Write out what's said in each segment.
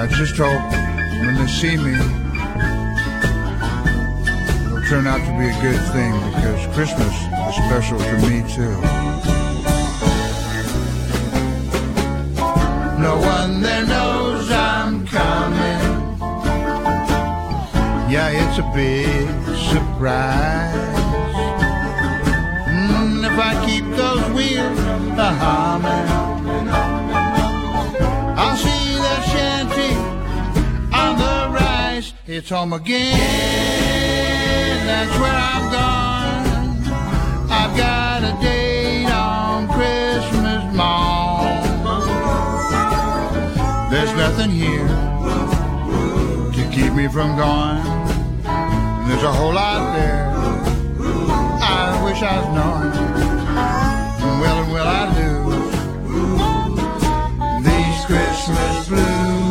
just hope when they see me, it'll turn out to be a good thing, because Christmas is special to me too. No one there knows I'm coming. Yeah, it's a big surprise. If I keep those wheels a-humming, I'll see that shanty on the rise. It's home again, that's where I'm gone. I've got a date on Christmas morn. There's nothing here to keep me from going. There's a whole lot there I wish I'd known. Well, and will I lose these Christmas blues?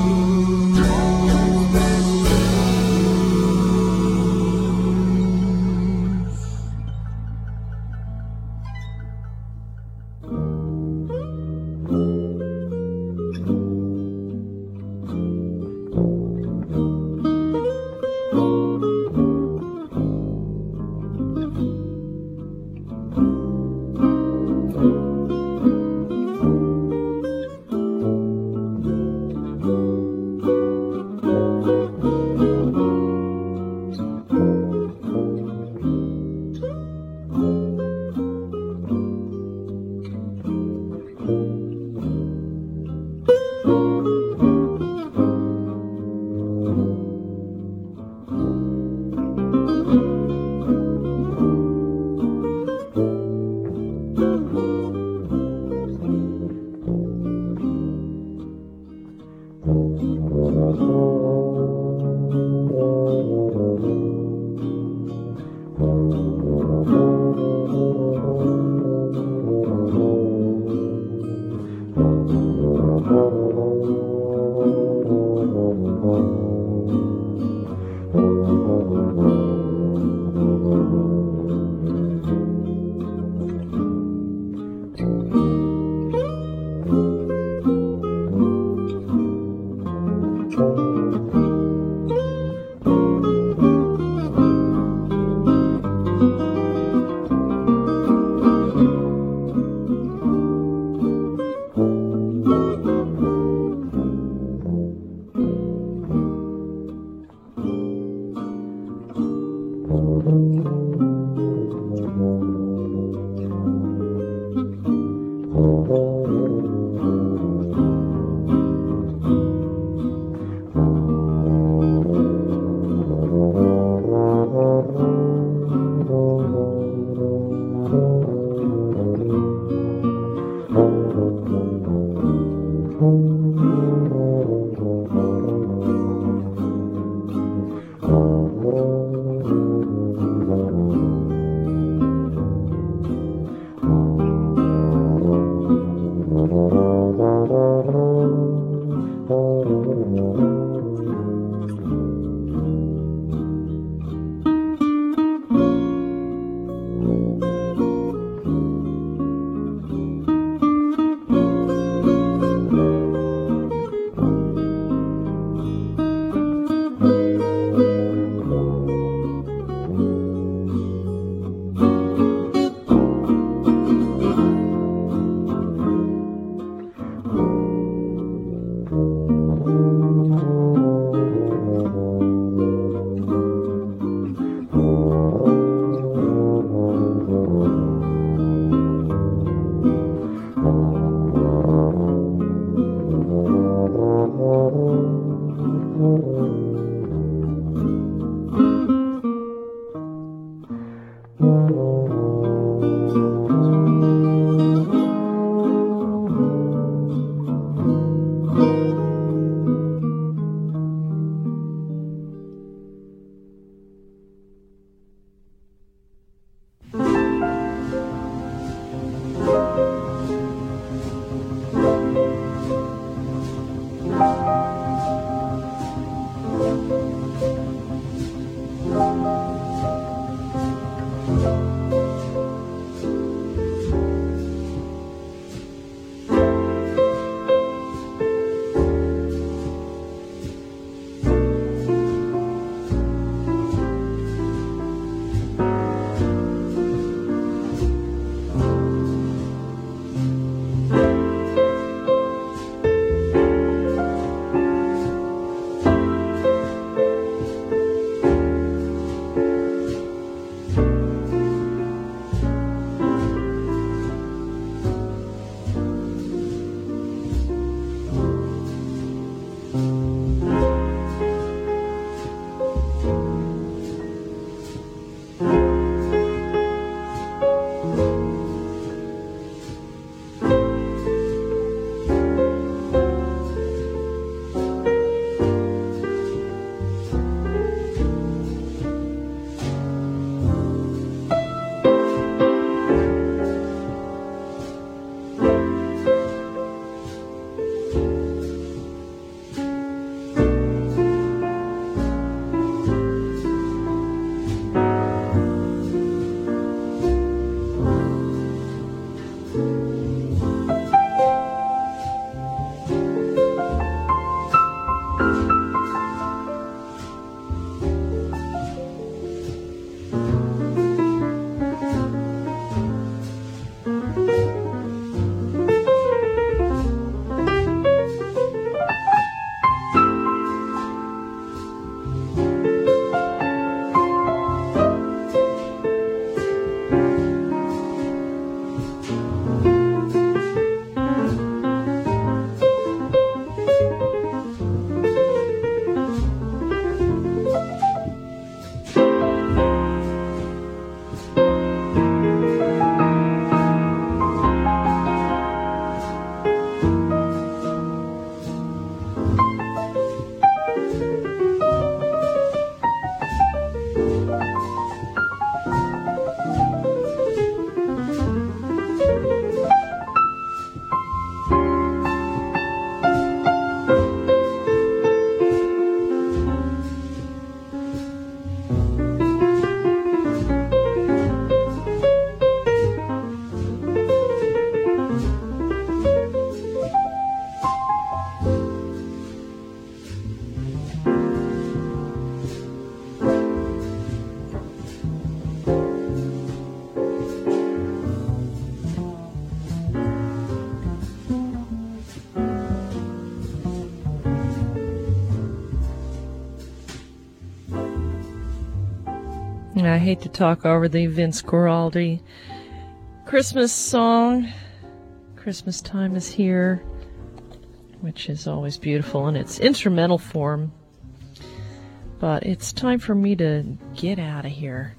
I hate to talk over the Vince Guaraldi Christmas song. Christmas Time is Here, which is always beautiful in its instrumental form. But it's time for me to get out of here.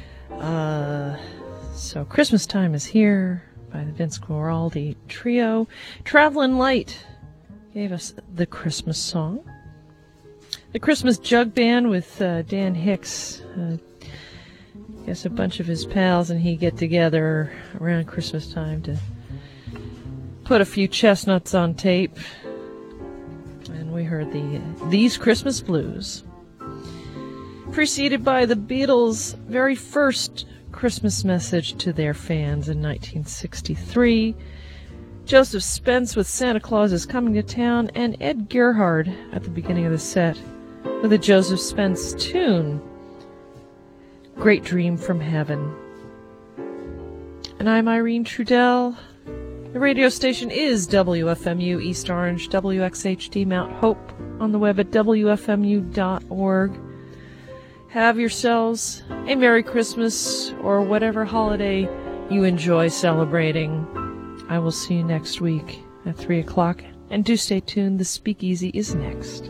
So Christmas Time is Here by the Vince Guaraldi Trio. Travelin' Light gave us the Christmas song. The Christmas Jug Band with Dan Hicks. I guess a bunch of his pals and he get together around Christmas time to put a few chestnuts on tape. And we heard These Christmas Blues. Preceded by the Beatles' very first Christmas message to their fans in 1963. Joseph Spence with Santa Claus is Coming to Town, and Ed Gerhard at the beginning of the set with a Joseph Spence tune, Great Dream from Heaven. And I'm Irene Trudell. The radio station is WFMU East Orange, WXHD Mount Hope, on the web at WFMU.org. Have yourselves a Merry Christmas or whatever holiday you enjoy celebrating. I will see you next week at 3 o'clock. And do stay tuned. The Speakeasy is next.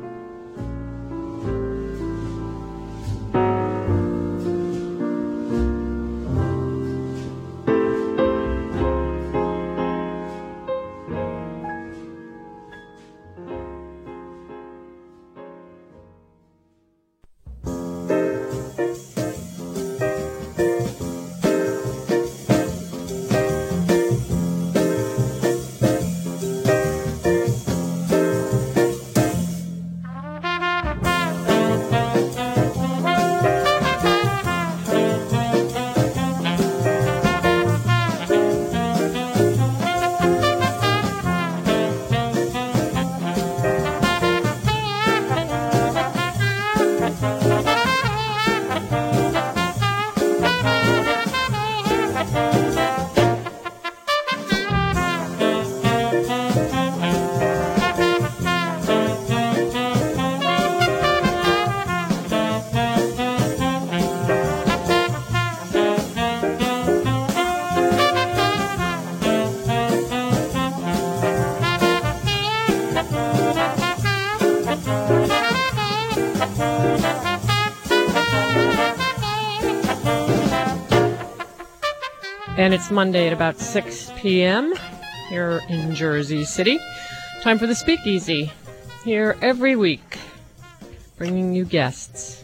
And it's Monday at about 6 p.m. here in Jersey City. Time for the Speakeasy. Here every week, bringing you guests.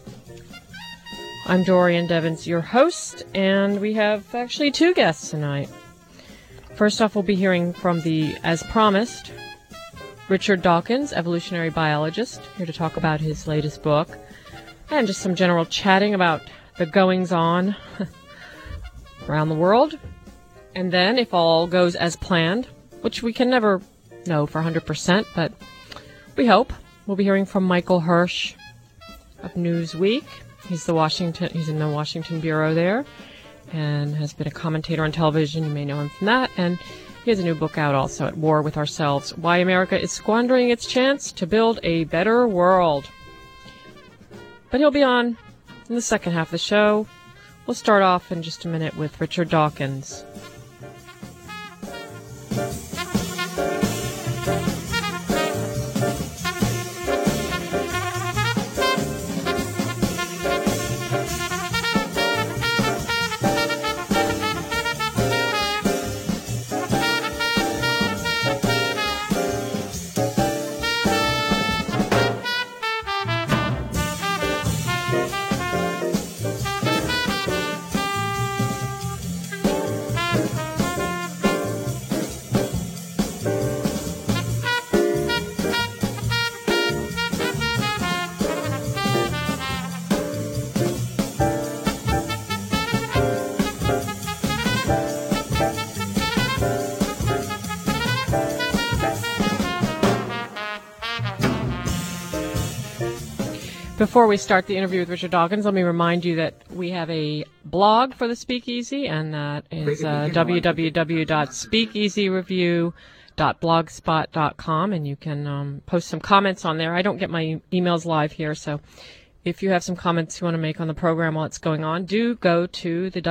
I'm Dorian Devens, your host, and we have actually two guests tonight. First off, we'll be hearing from as promised, Richard Dawkins, evolutionary biologist, here to talk about his latest book, and just some general chatting about the goings-on around the world. And then, if all goes as planned, which we can never know for 100%, but we hope, we'll be hearing from Michael Hirsch of Newsweek. He's in the Washington bureau there, and has been a commentator on television. You may know him from that. And he has a new book out also, At War with Ourselves: Why America is Squandering Its Chance to Build a Better World. But he'll be on in the second half of the show. We'll start off in just a minute with Richard Dawkins. Before we start the interview with Richard Dawkins, let me remind you that we have a blog for the Speakeasy, and that is www.speakeasyreview.blogspot.com, and you can post some comments on there. I don't get my emails live here, so if you have some comments you want to make on the program while it's going on, do go to the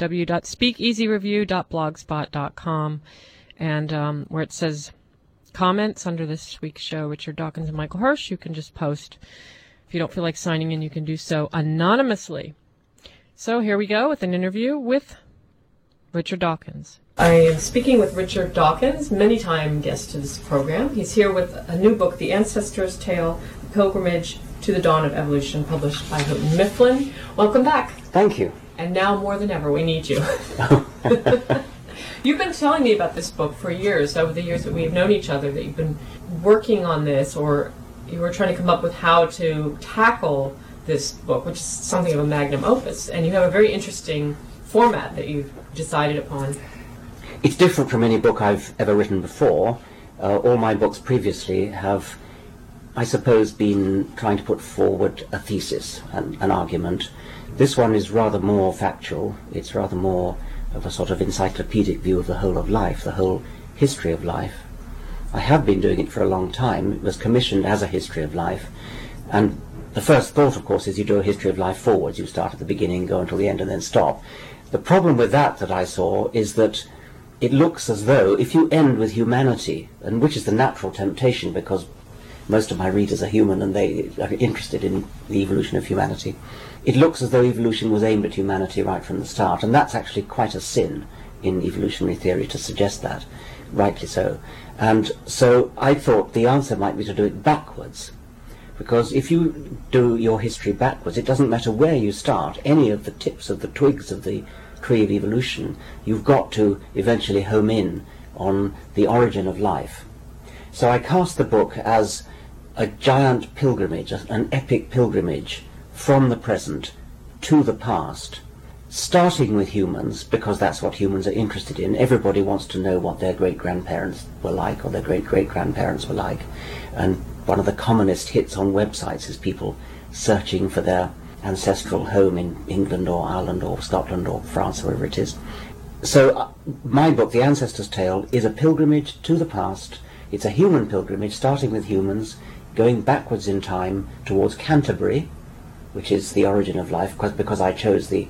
www.speakeasyreview.blogspot.com, and where it says comments under this week's show, Richard Dawkins and Michael Hirsch, you can just post. If you don't feel like signing in, you can do so anonymously. So here we go with an interview with Richard Dawkins. I am speaking with Richard Dawkins, many-time guest to this program. He's here with a new book, The Ancestor's Tale, Pilgrimage to the Dawn of Evolution, published by Houghton Mifflin. Welcome back. Thank you. And now more than ever, we need you. You've been telling me about this book for years, over the years that we've known each other, that you've been working on this, or you were trying to come up with how to tackle this book, which is something of a magnum opus, and you have a very interesting format that you've decided upon. It's different from any book I've ever written before. All my books previously have, I suppose, been trying to put forward a thesis, an argument. This one is rather more factual. It's rather more of a sort of encyclopedic view of the whole of life, the whole history of life. I have been doing it for a long time. It was commissioned as a history of life, and the first thought, of course, is you do a history of life forwards. You start at the beginning, go until the end, and then stop. The problem with that I saw is that it looks as though if you end with humanity, and which is the natural temptation because most of my readers are human and they are interested in the evolution of humanity, it looks as though evolution was aimed at humanity right from the start, and that's actually quite a sin in evolutionary theory to suggest that, rightly so. And so I thought the answer might be to do it backwards, because if you do your history backwards, it doesn't matter where you start, any of the tips of the twigs of the tree of evolution, you've got to eventually home in on the origin of life. So I cast the book as a giant pilgrimage, an epic pilgrimage from the present to the past, starting with humans, because that's what humans are interested in. Everybody wants to know what their great-grandparents were like, or their great-great-grandparents were like, and one of the commonest hits on websites is people searching for their ancestral home in England or Ireland or Scotland or France, wherever it is. So my book, The Ancestor's Tale, is a pilgrimage to the past. It's a human pilgrimage, starting with humans, going backwards in time towards Canterbury, which is the origin of life, because I chose the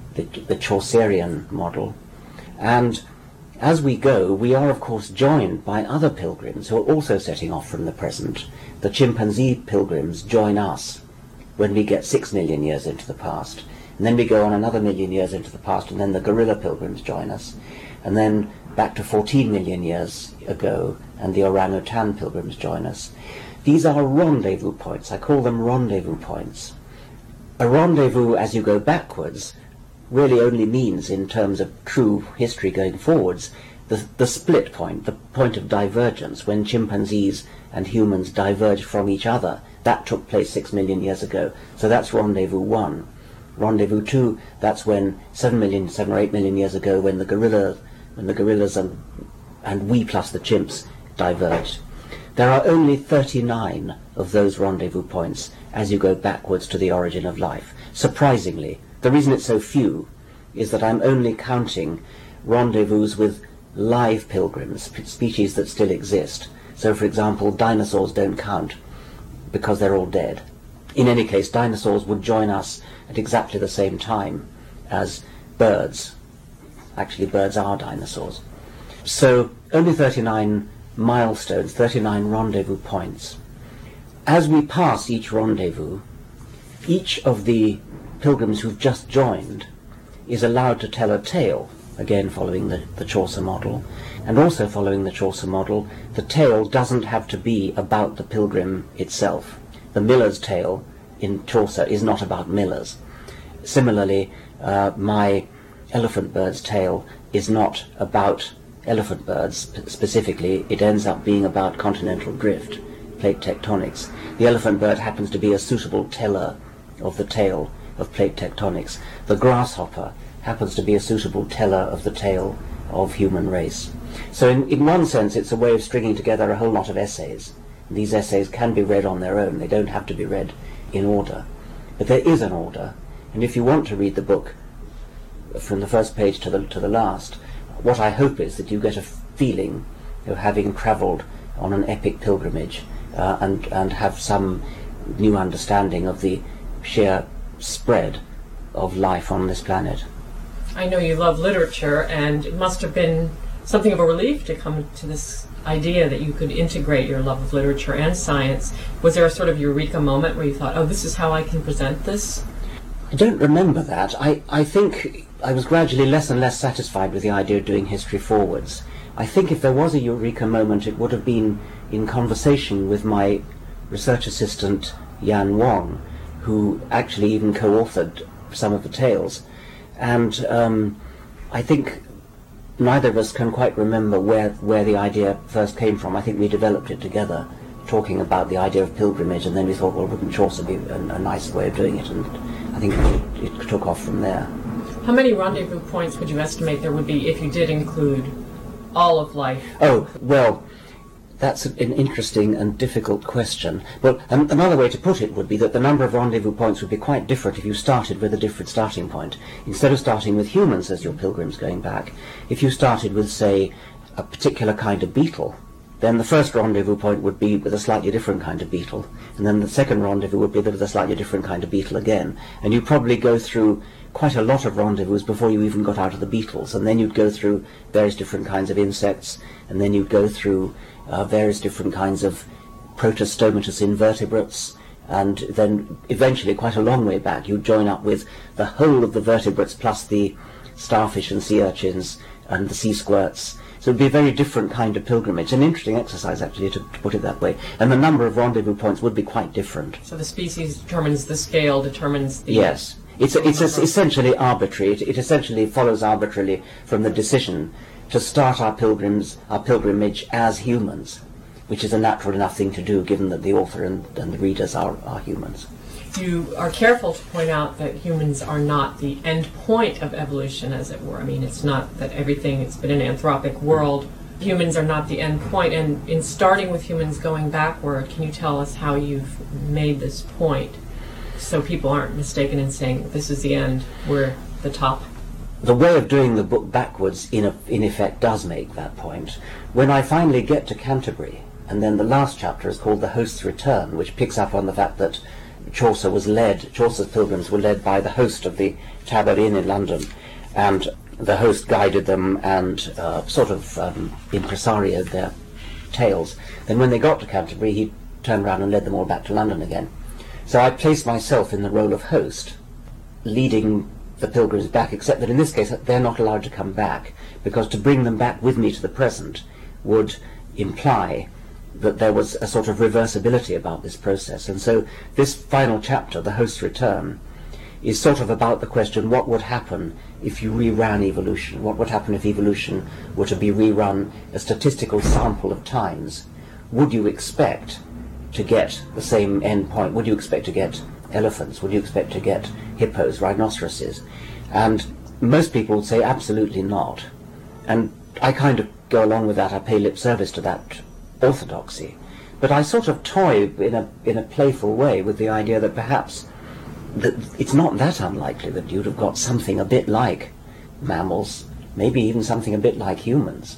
Chaucerian model. And as we go, we are of course joined by other pilgrims who are also setting off from the present. The chimpanzee pilgrims join us when we get 6 million years into the past, and then we go on another million years into the past, and then the gorilla pilgrims join us, and then back to 14 million years ago, and the orangutan pilgrims join us. These are rendezvous points. I call them rendezvous points. A rendezvous as you go backwards really only means, in terms of true history going forwards, the split point, the point of divergence, when chimpanzees and humans diverged from each other. That took place 6 million years ago. So that's rendezvous 1. Rendezvous 2, that's when 7 or 8 million years ago, when the gorillas and we plus the chimps diverged. There are only 39 of those rendezvous points as you go backwards to the origin of life. Surprisingly, the reason it's so few is that I'm only counting rendezvous with live pilgrims, species that still exist. So, for example, dinosaurs don't count because they're all dead. In any case, dinosaurs would join us at exactly the same time as birds. Actually, birds are dinosaurs. So, only 39 milestones, 39 rendezvous points. As we pass each rendezvous, each of the pilgrims who've just joined is allowed to tell a tale, again following the Chaucer model, and also following the Chaucer model, the tale doesn't have to be about the pilgrim itself. The miller's tale in Chaucer is not about millers. Similarly, my elephant bird's tale is not about elephant birds specifically. It ends up being about continental drift, plate tectonics. The elephant bird happens to be a suitable teller of the tale of plate tectonics. The grasshopper happens to be a suitable teller of the tale of human race. So in one sense it's a way of stringing together a whole lot of essays. These essays can be read on their own. They don't have to be read in order. But there is an order, and if you want to read the book from the first page to the last, what I hope is that you get a feeling of having travelled on an epic pilgrimage and have some new understanding of the sheer spread of life on this planet. I know you love literature, and it must have been something of a relief to come to this idea that you could integrate your love of literature and science. Was there a sort of eureka moment where you thought, oh, this is how I can present this? I don't remember that. I think I was gradually less and less satisfied with the idea of doing history forwards. I think if there was a eureka moment, it would have been in conversation with my research assistant, Yan Wong, who actually even co-authored some of the tales. And I think neither of us can quite remember where the idea first came from. I think we developed it together, talking about the idea of pilgrimage, and then we thought, well, wouldn't Chaucer be a nice way of doing it? And I think it took off from there. How many rendezvous points would you estimate there would be if you did include all of life? Oh, well, that's an interesting and difficult question. Well, another way to put it would be that the number of rendezvous points would be quite different if you started with a different starting point. Instead of starting with humans as your pilgrims going back, if you started with, say, a particular kind of beetle, then the first rendezvous point would be with a slightly different kind of beetle, and then the second rendezvous would be with a slightly different kind of beetle again. And you'd probably go through quite a lot of rendezvous before you even got out of the beetles, and then you'd go through various different kinds of insects, and then you'd go through various different kinds of protostomatous invertebrates, and then eventually, quite a long way back, you'd join up with the whole of the vertebrates plus the starfish and sea urchins and the sea squirts. So it would be a very different kind of pilgrimage. An interesting exercise, actually, to put it that way. And the number of rendezvous points would be quite different. So the species determines the scale, determines the... Yes. It's essentially arbitrary. It essentially follows arbitrarily from the decision to start our pilgrimage as humans, which is a natural enough thing to do, given that the author and the readers are humans. You are careful to point out that humans are not the end point of evolution, as it were. I mean, it's not that everything, it's been an anthropic world. Humans are not the end point. And in starting with humans going backward, can you tell us how you've made this point so people aren't mistaken in saying this is the end, we're the top? The way of doing the book backwards, in effect, does make that point. When I finally get to Canterbury, and then the last chapter is called The Host's Return, which picks up on the fact that Chaucer's pilgrims were led by the host of the Tabard Inn in London, and the host guided them and sort of impresarioed their tales. Then when they got to Canterbury, he turned round and led them all back to London again. So I placed myself in the role of host, leading the pilgrims back, except that in this case they're not allowed to come back, because to bring them back with me to the present would imply that there was a sort of reversibility about this process. And so this final chapter, The Host's Return, is sort of about the question, what would happen if you reran evolution? What would happen if evolution were to be rerun a statistical sample of times? Would you expect to get the same end point? Would you expect to get elephants? Would you expect to get hippos, rhinoceroses? And most people would say absolutely not. And I kind of go along with that. I pay lip service to that orthodoxy. But I sort of toy in a playful way with the idea that perhaps that it's not that unlikely that you'd have got something a bit like mammals, maybe even something a bit like humans.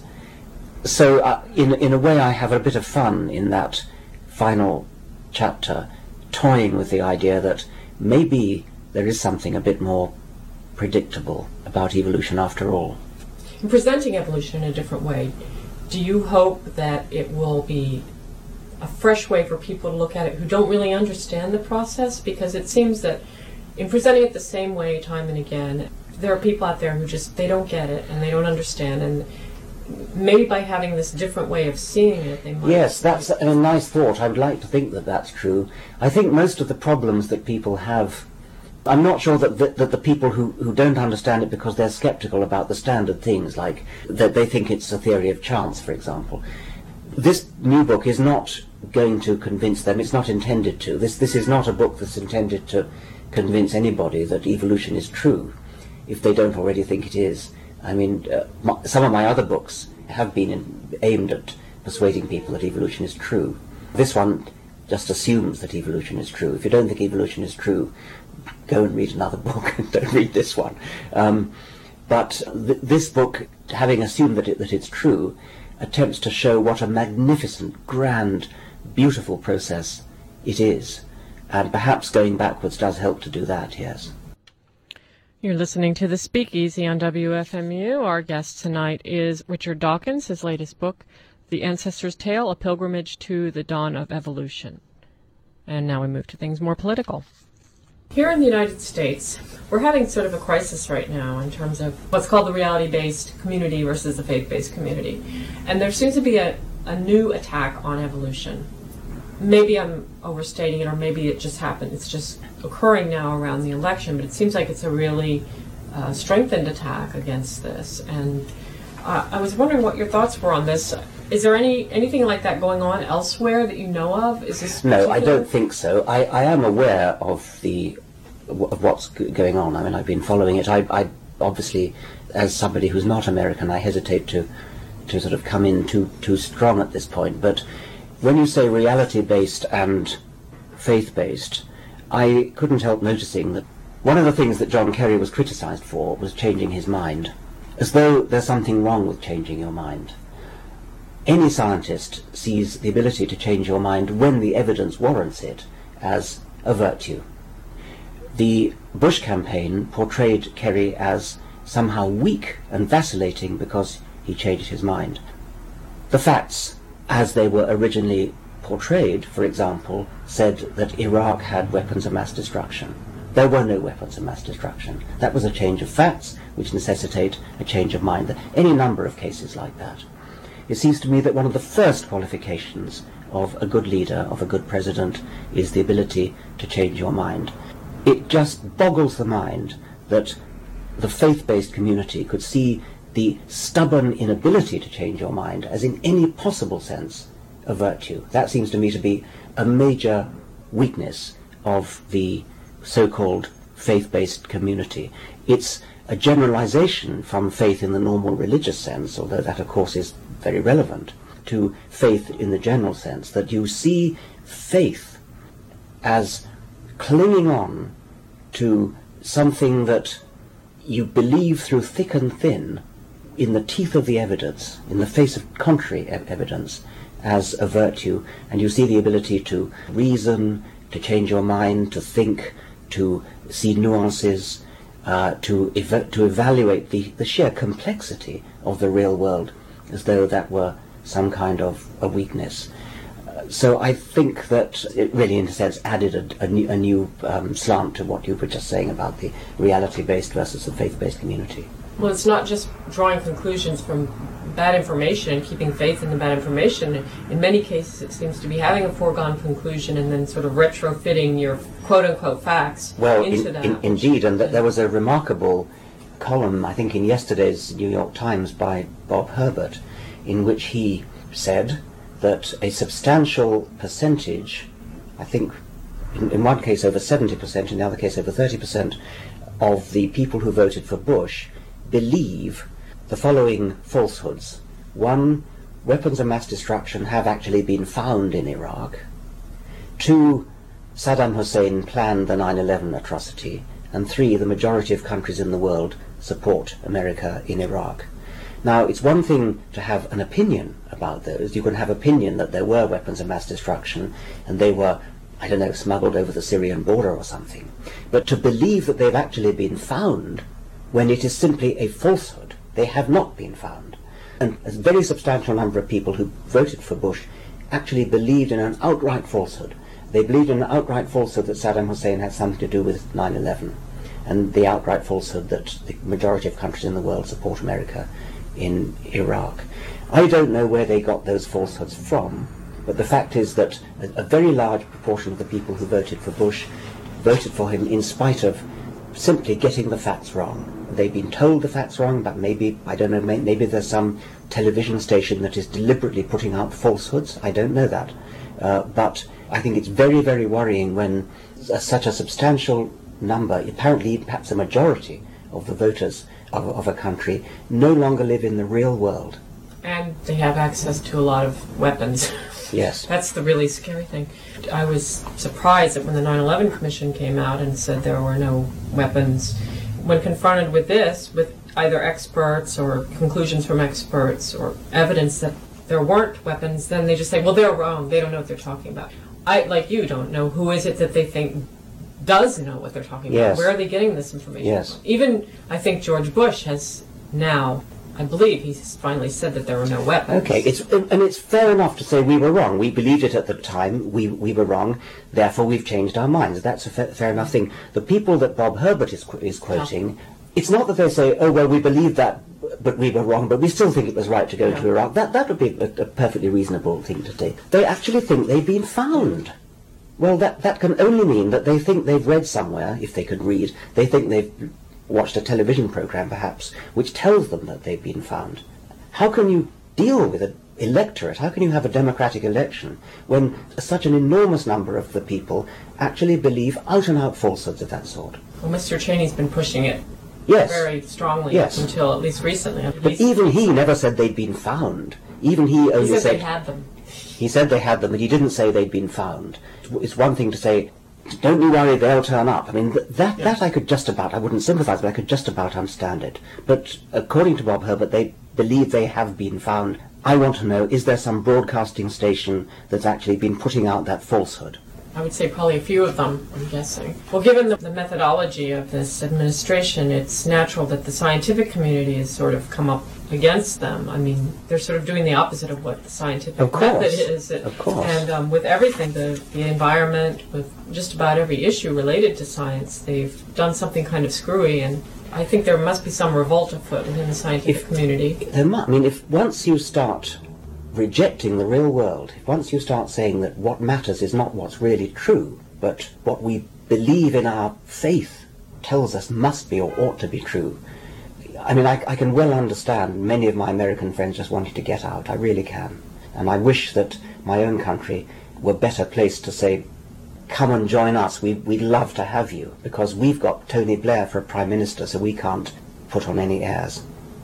So in a way I have a bit of fun in that final chapter, toying with the idea that maybe there is something a bit more predictable about evolution after all. In presenting evolution in a different way, do you hope that it will be a fresh way for people to look at it who don't really understand the process? Because it seems that in presenting it the same way time and again, there are people out there who just, they don't get it and they don't understand, and maybe by having this different way of seeing it, they might... Yes, that's a nice thought. I would like to think that that's true. I think most of the problems that people have, I'm not sure that the people who don't understand it because they're skeptical about the standard things, like that they think it's a theory of chance, for example. This new book is not going to convince them. It's not intended to. This is not a book that's intended to convince anybody that evolution is true, if they don't already think it is. I mean, some of my other books have been aimed at persuading people that evolution is true. This one just assumes that evolution is true. If you don't think evolution is true, go and read another book. Don't read this one. But this book, having assumed that it's true, attempts to show what a magnificent, grand, beautiful process it is. And perhaps going backwards does help to do that, yes. You're listening to The Speakeasy on WFMU. Our guest tonight is Richard Dawkins, his latest book, The Ancestor's Tale, A Pilgrimage to the Dawn of Evolution. And now we move to things more political. Here in the United States, we're having sort of a crisis right now in terms of what's called the reality-based community versus the faith-based community. And there seems to be a new attack on evolution. Maybe I'm overstating it, or maybe it just happened. It's just occurring now around the election, but it seems like it's a really strengthened attack against this. And I was wondering what your thoughts were on this. Is there anything like that going on elsewhere that you know of? Is this No, I don't think so. I am aware of what's going on. I mean, I've been following it. I obviously, as somebody who's not American, I hesitate to sort of come in too strong at this point. But when you say reality-based and faith-based, I couldn't help noticing that one of the things that John Kerry was criticised for was changing his mind, as though there's something wrong with changing your mind. Any scientist sees the ability to change your mind when the evidence warrants it as a virtue. The Bush campaign portrayed Kerry as somehow weak and vacillating because he changed his mind. The facts, as they were originally portrayed, for example, said that Iraq had weapons of mass destruction. There were no weapons of mass destruction. That was a change of facts which necessitate a change of mind. There are any number of cases like that. It seems to me that one of the first qualifications of a good leader, of a good president, is the ability to change your mind. It just boggles the mind that the faith-based community could see the stubborn inability to change your mind as in any possible sense a virtue. That seems to me to be a major weakness of the so-called faith-based community. It's a generalization from faith in the normal religious sense, although that of course is very relevant, to faith in the general sense, that you see faith as clinging on to something that you believe through thick and thin, in the teeth of the evidence, in the face of contrary evidence, as a virtue, and you see the ability to reason, to change your mind, to think, to see nuances, to evaluate the sheer complexity of the real world, as though that were some kind of a weakness. So I think that it really, in a sense, added a new slant to what you were just saying about the reality-based versus the faith-based community. Well, it's not just drawing conclusions from bad information and keeping faith in the bad information. In many cases, it seems to be having a foregone conclusion and then sort of retrofitting your quote-unquote facts into that. Indeed, and there was a remarkable column, I think, in yesterday's New York Times by Bob Herbert, in which he said that a substantial percentage, I think in one case over 70%, in the other case over 30%, of the people who voted for Bush believe the following falsehoods. 1, weapons of mass destruction have actually been found in Iraq. 2, Saddam Hussein planned the 9/11 atrocity. And 3, the majority of countries in the world support America in Iraq. Now, it's one thing to have an opinion about those. You can have opinion that there were weapons of mass destruction and they were, I don't know, smuggled over the Syrian border or something. But to believe that they've actually been found when it is simply a falsehood, they have not been found. And a very substantial number of people who voted for Bush actually believed in an outright falsehood. They believed in an outright falsehood that Saddam Hussein had something to do with 9/11, and the outright falsehood that the majority of countries in the world support America in Iraq. I don't know where they got those falsehoods from, but the fact is that a very large proportion of the people who voted for Bush voted for him in spite of simply getting the facts wrong. They've been told the facts wrong, but maybe, I don't know, maybe there's some television station that is deliberately putting out falsehoods. I don't know that. But I think it's very, very worrying when such a substantial number, apparently perhaps a majority of the voters of a country, no longer live in the real world. And they have access to a lot of weapons. Yes. That's the really scary thing. I was surprised that when the 9/11 Commission came out and said there were no weapons, when confronted with this, with either experts or conclusions from experts or evidence that there weren't weapons, then they just say, well, they're wrong. They don't know what they're talking about. I, like you, don't know who is it that they think does know what they're talking about. Yes. Where are they getting this information Yes. from? Even, I think, George Bush has now, I believe he's finally said that there were no weapons. Okay, it's fair enough to say we were wrong. We believed it at the time. We were wrong. Therefore, we've changed our minds. That's a fair enough thing. The people that Bob Herbert is quoting, it's not that they say, oh, well, we believed that, but we were wrong, but we still think it was right to go to Iraq. That would be a perfectly reasonable thing to say. They actually think they've been found. Well, that can only mean that they think they've read somewhere, if they could read, they think they've watched a television program, perhaps, which tells them that they've been found. How can you deal with an electorate? How can you have a democratic election when such an enormous number of the people actually believe out-and-out falsehoods of that sort? Well, Mr. Cheney's been pushing it Yes. very strongly Yes. until at least recently. But even he never said they'd been found. Even he only He said they said had them. he said they had them, but he didn't say they'd been found. It's one thing to say, don't be worried, they'll turn up. I mean, that I could just about, I wouldn't sympathise, but I could just about understand it. But according to Bob Herbert, they believe they have been found. I want to know, is there some broadcasting station that's actually been putting out that falsehood? I would say probably a few of them, I'm guessing. Well, given the methodology of this administration, it's natural that the scientific community has sort of come up against them. I mean, they're sort of doing the opposite of what the scientific method is. Of course. And with everything, the environment, with just about every issue related to science, they've done something kind of screwy, and I think there must be some revolt afoot within the scientific community. There must, I mean, if once you start rejecting the real world, if once you start saying that what matters is not what's really true, but what we believe in our faith tells us must be or ought to be true, I mean, I can well understand many of my American friends just wanting to get out. I really can. And I wish that my own country were better placed to say, come and join us, we'd love to have you, because we've got Tony Blair for a Prime Minister, so we can't put on any airs.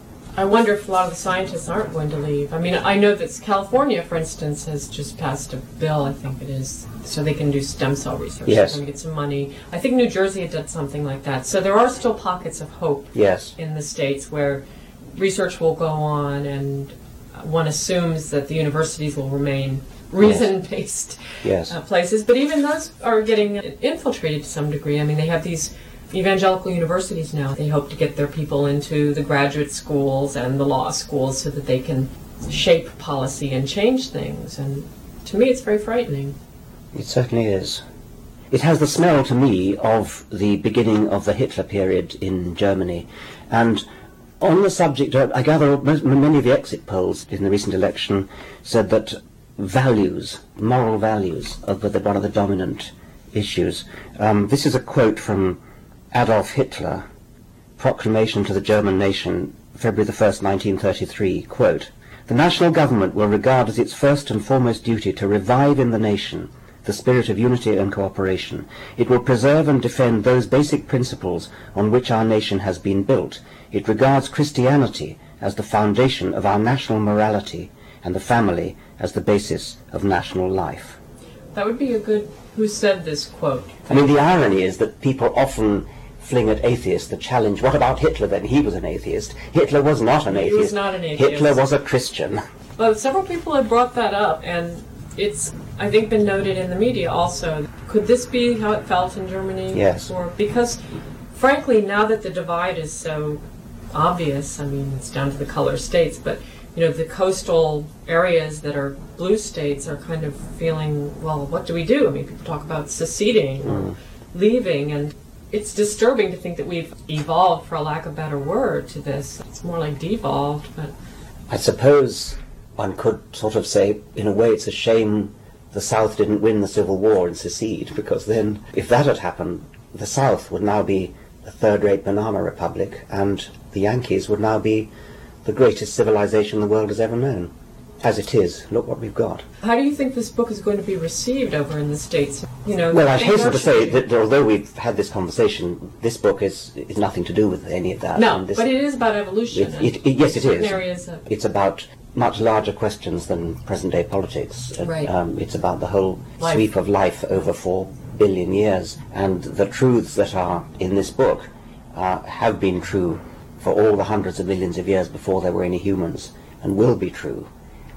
I wonder if a lot of the scientists aren't going to leave. I mean, I know that California, for instance, has just passed a bill, I think it is, so they can do stem cell research. Yes. And get some money. I think New Jersey had done something like that. So there are still pockets of hope Yes. in the states where research will go on, and one assumes that the universities will remain reason-based Yes. places. But even those are getting infiltrated to some degree. I mean, they have these evangelical universities now. They hope to get their people into the graduate schools and the law schools so that they can shape policy and change things. And to me, it's very frightening. It certainly is. It has the smell to me of the beginning of the Hitler period in Germany. And on the subject, I gather many of the exit polls in the recent election said that values, moral values, are one of the dominant issues. This is a quote from Adolf Hitler, Proclamation to the German Nation, February the 1st, 1933, quote, "The national government will regard as its first and foremost duty to revive in the nation the spirit of unity and cooperation. It will preserve and defend those basic principles on which our nation has been built. It regards Christianity as the foundation of our national morality and the family as the basis of national life." That would be a good who said this quote. I mean, the irony is that people often fling at atheists the challenge, what about Hitler then? He was an atheist. Hitler was not an atheist. He was not an atheist. Hitler was a Christian. Well, several people have brought that up, and it's, I think, been noted in the media also. Could this be how it felt in Germany? Yes. Because, frankly, now that the divide is so obvious, I mean, it's down to the color states, but, you know, the coastal areas that are blue states are kind of feeling, well, what do we do? I mean, people talk about seceding or leaving, and it's disturbing to think that we've evolved, for a lack of a better word, to this. It's more like devolved, but I suppose one could sort of say, in a way, it's a shame the South didn't win the Civil War and secede, because then, if that had happened, the South would now be a third-rate banana republic, and the Yankees would now be the greatest civilization the world has ever known. As it is, look what we've got. how do you think this book is going to be received over in the States? You know, Well, I hasten to say that although we've had this conversation, this book is nothing to do with any of that. No, And this, but it is about evolution. yes, it certain is. areas of, It's about much larger questions than present-day politics. Right. It's about the whole Life. sweep of life over 4 billion years. And the truths that are in this book have been true for all the hundreds of millions of years before there were any humans, and will be true.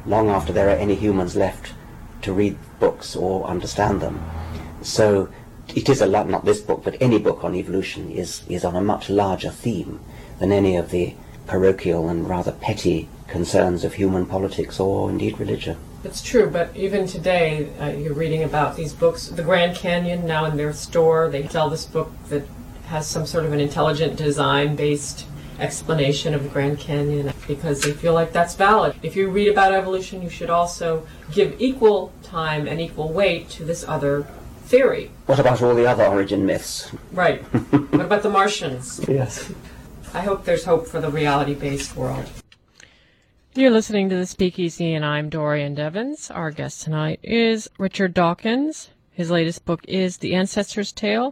long after there are any humans left to read books or understand them. So it is not this book, but any book on evolution is on a much larger theme than any of the parochial and rather petty concerns of human politics or indeed religion. It's true, but even today, you're reading about these books. The Grand Canyon, now in their store, they sell this book that has some sort of an intelligent design-based explanation of the Grand Canyon because they feel like that's valid. If you read about evolution, you should also give equal time and equal weight to this other theory. What about all the other origin myths? Right. What about the Martians? Yes. I hope there's hope for the reality-based world. You're listening to The Speakeasy, and I'm Dorian Devens. Our guest tonight is Richard Dawkins. His latest book is The Ancestor's Tale,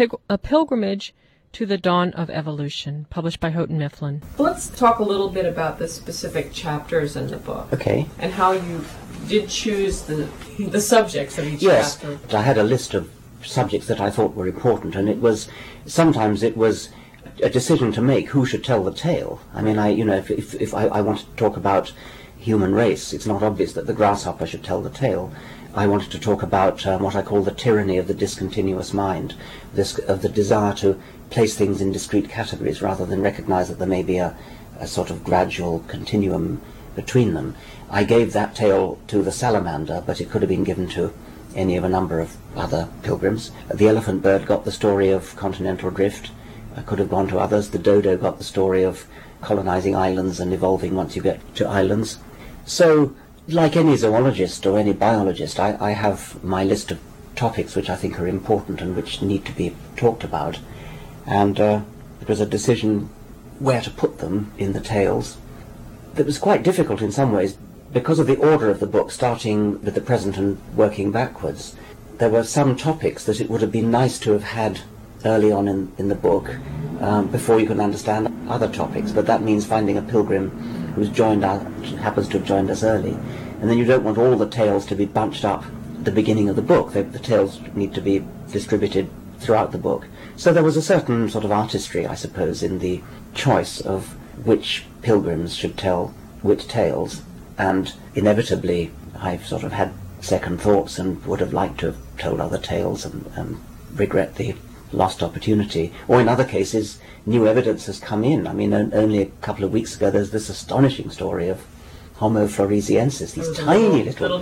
A Pilgrimage to the Dawn of Evolution, published by Houghton Mifflin. Let's talk a little bit about the specific chapters in the book. Okay. And how you did choose the subjects of each yes, chapter. I had a list of subjects that I thought were important, sometimes it was a decision to make who should tell the tale. I mean, if I want to talk about human race, it's not obvious that the grasshopper should tell the tale. I wanted to talk about what I call the tyranny of the discontinuous mind, of the desire to place things in discrete categories rather than recognize that there may be a sort of gradual continuum between them. I gave that tale to the salamander, but it could have been given to any of a number of other pilgrims. The elephant bird got the story of continental drift. I could have gone to others. The dodo got the story of colonizing islands and evolving once you get to islands. So, like any zoologist or any biologist, I have my list of topics which I think are important and which need to be talked about. And it was a decision where to put them in the tales that was quite difficult in some ways because of the order of the book, starting with the present and working backwards. There were some topics that it would have been nice to have had early on in the book before you can understand other topics, but that means finding a pilgrim who's happens to have joined us early. And then you don't want all the tales to be bunched up at the beginning of the book. The tales need to be distributed throughout the book. So there was a certain sort of artistry, I suppose, in the choice of which pilgrims should tell which tales, and inevitably I've sort of had second thoughts and would have liked to have told other tales and regret the lost opportunity. Or in other cases, new evidence has come in. I mean, only a couple of weeks ago there's this astonishing story of Homo floresiensis, these tiny little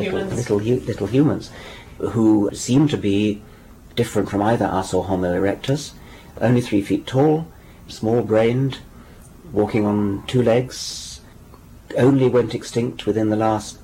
humans who seem to be different from either us or Homo erectus, only 3 feet tall, small-brained, walking on 2 legs, only went extinct within the last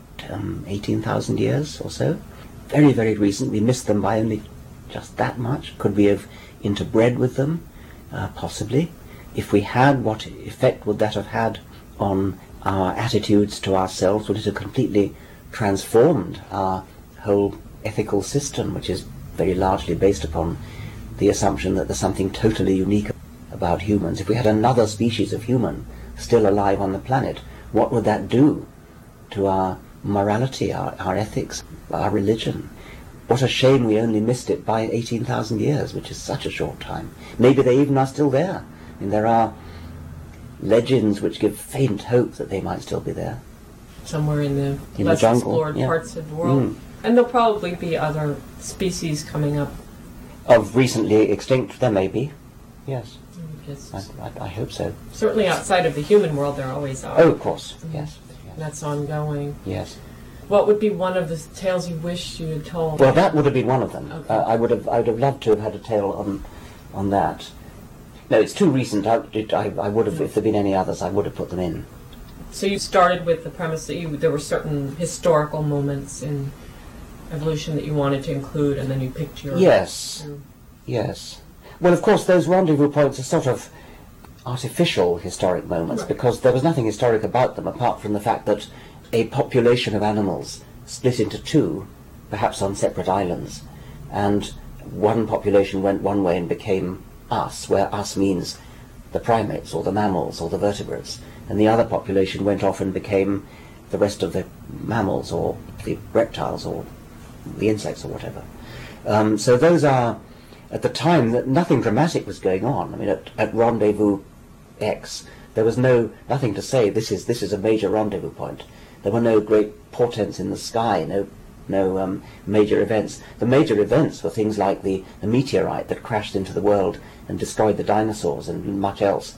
18,000 years or so. Very, very recent. We missed them by only just that much. Could we have interbred with them? Possibly. If we had, what effect would that have had on our attitudes to ourselves? Would it have completely transformed our whole ethical system, which is very largely based upon the assumption that there's something totally unique about humans? If we had another species of human still alive on the planet, what would that do to our morality, our ethics, our religion? What a shame we only missed it by 18,000 years, which is such a short time. Maybe they even are still there. I mean, there are legends which give faint hope that they might still be there. Somewhere in the less jungle, explored parts of the world. And there'll probably be other species coming up. Of recently extinct, there may be. Yes. Just I hope so. certainly outside of the human world there always are. Oh, of course. Yes. That's ongoing. Yes. What would be one of the tales you wish you had told? Well, that would have been one of them. Okay. I would have loved to have had a tale on that. No, it's too recent. I would have, if there'd been any others, I would have put them in. So you started with the premise that there were certain historical moments in evolution that you wanted to include, and then you picked your... Yes. Yes. Well, of course, those rendezvous points are sort of artificial historic moments, Right. because there was nothing historic about them apart from the fact that a population of animals split into 2, perhaps on separate islands, and one population went one way and became us, where us means the primates or the mammals or the vertebrates, and the other population went off and became the rest of the mammals or the reptiles or the insects or whatever. So those are, at the time, that nothing dramatic was going on. I mean, at Rendezvous X, there was nothing to say this is a major rendezvous point. There were no great portents in the sky, no major events. The major events were things like the meteorite that crashed into the world and destroyed the dinosaurs and much else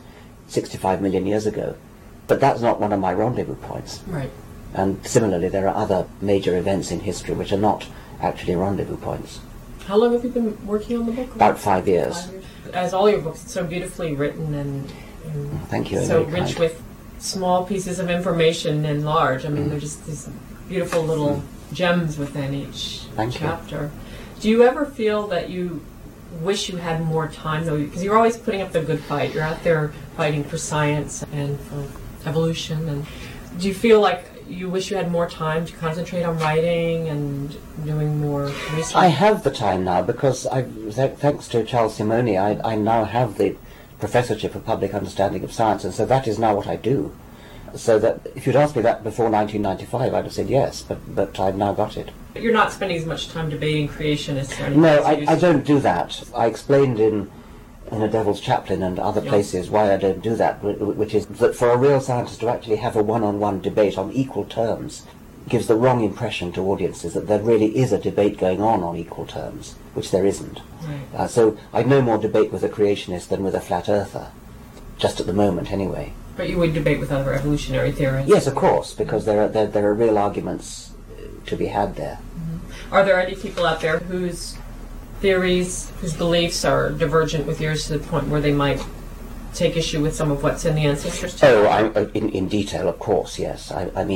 65 million years ago. But that's not one of my rendezvous points. Right. And similarly, there are other major events in history which are not actually rendezvous points. How long have you been working on the book? About 5 years. 5 years. As all your books, it's so beautifully written and Thank you. so very rich kind. with small pieces of information and large. I mean, they're just these beautiful little gems within each Thank you. chapter. Do you ever feel that you wish you had more time, though? Because you're always putting up the good fight. You're out there fighting for science and for evolution. And do you feel like you wish you had more time to concentrate on writing and doing more research? I have the time now because, thanks to Charles Simoni, I now have the Professorship of Public Understanding of Science, and so that is now what I do. So that if you'd asked me that before 1995, I'd have said yes, but I've now got it. You're not spending as much time debating creationists or anything. No, as you used I to. don't do that. I explained in A Devil's Chaplain and other Yeah. places why I don't do that, which is that for a real scientist to actually have a one-on-one debate on equal terms gives the wrong impression to audiences that there really is a debate going on equal terms, which there isn't. Right. So I'd no more debate with a creationist than with a flat earther, just at the moment anyway. But you would debate with other evolutionary theorists. Yes, of course, because there are real arguments to be had there. Are there any people out there whose theories, whose beliefs are divergent with yours to the point where they might take issue with some of what's in the ancestors' Oh, tale? in detail, of course, yes.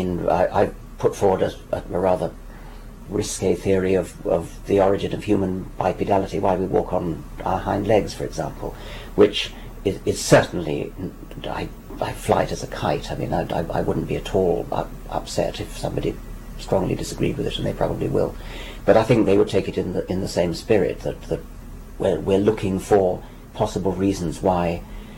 I've put forward a rather risque theory of the origin of human bipedality, why we walk on our hind legs, for example, which is certainly, I fly it as a kite. I mean, I wouldn't be at all upset if somebody strongly disagreed with it, and they probably will. But I think they would take it in the same spirit, that we're looking for possible reasons why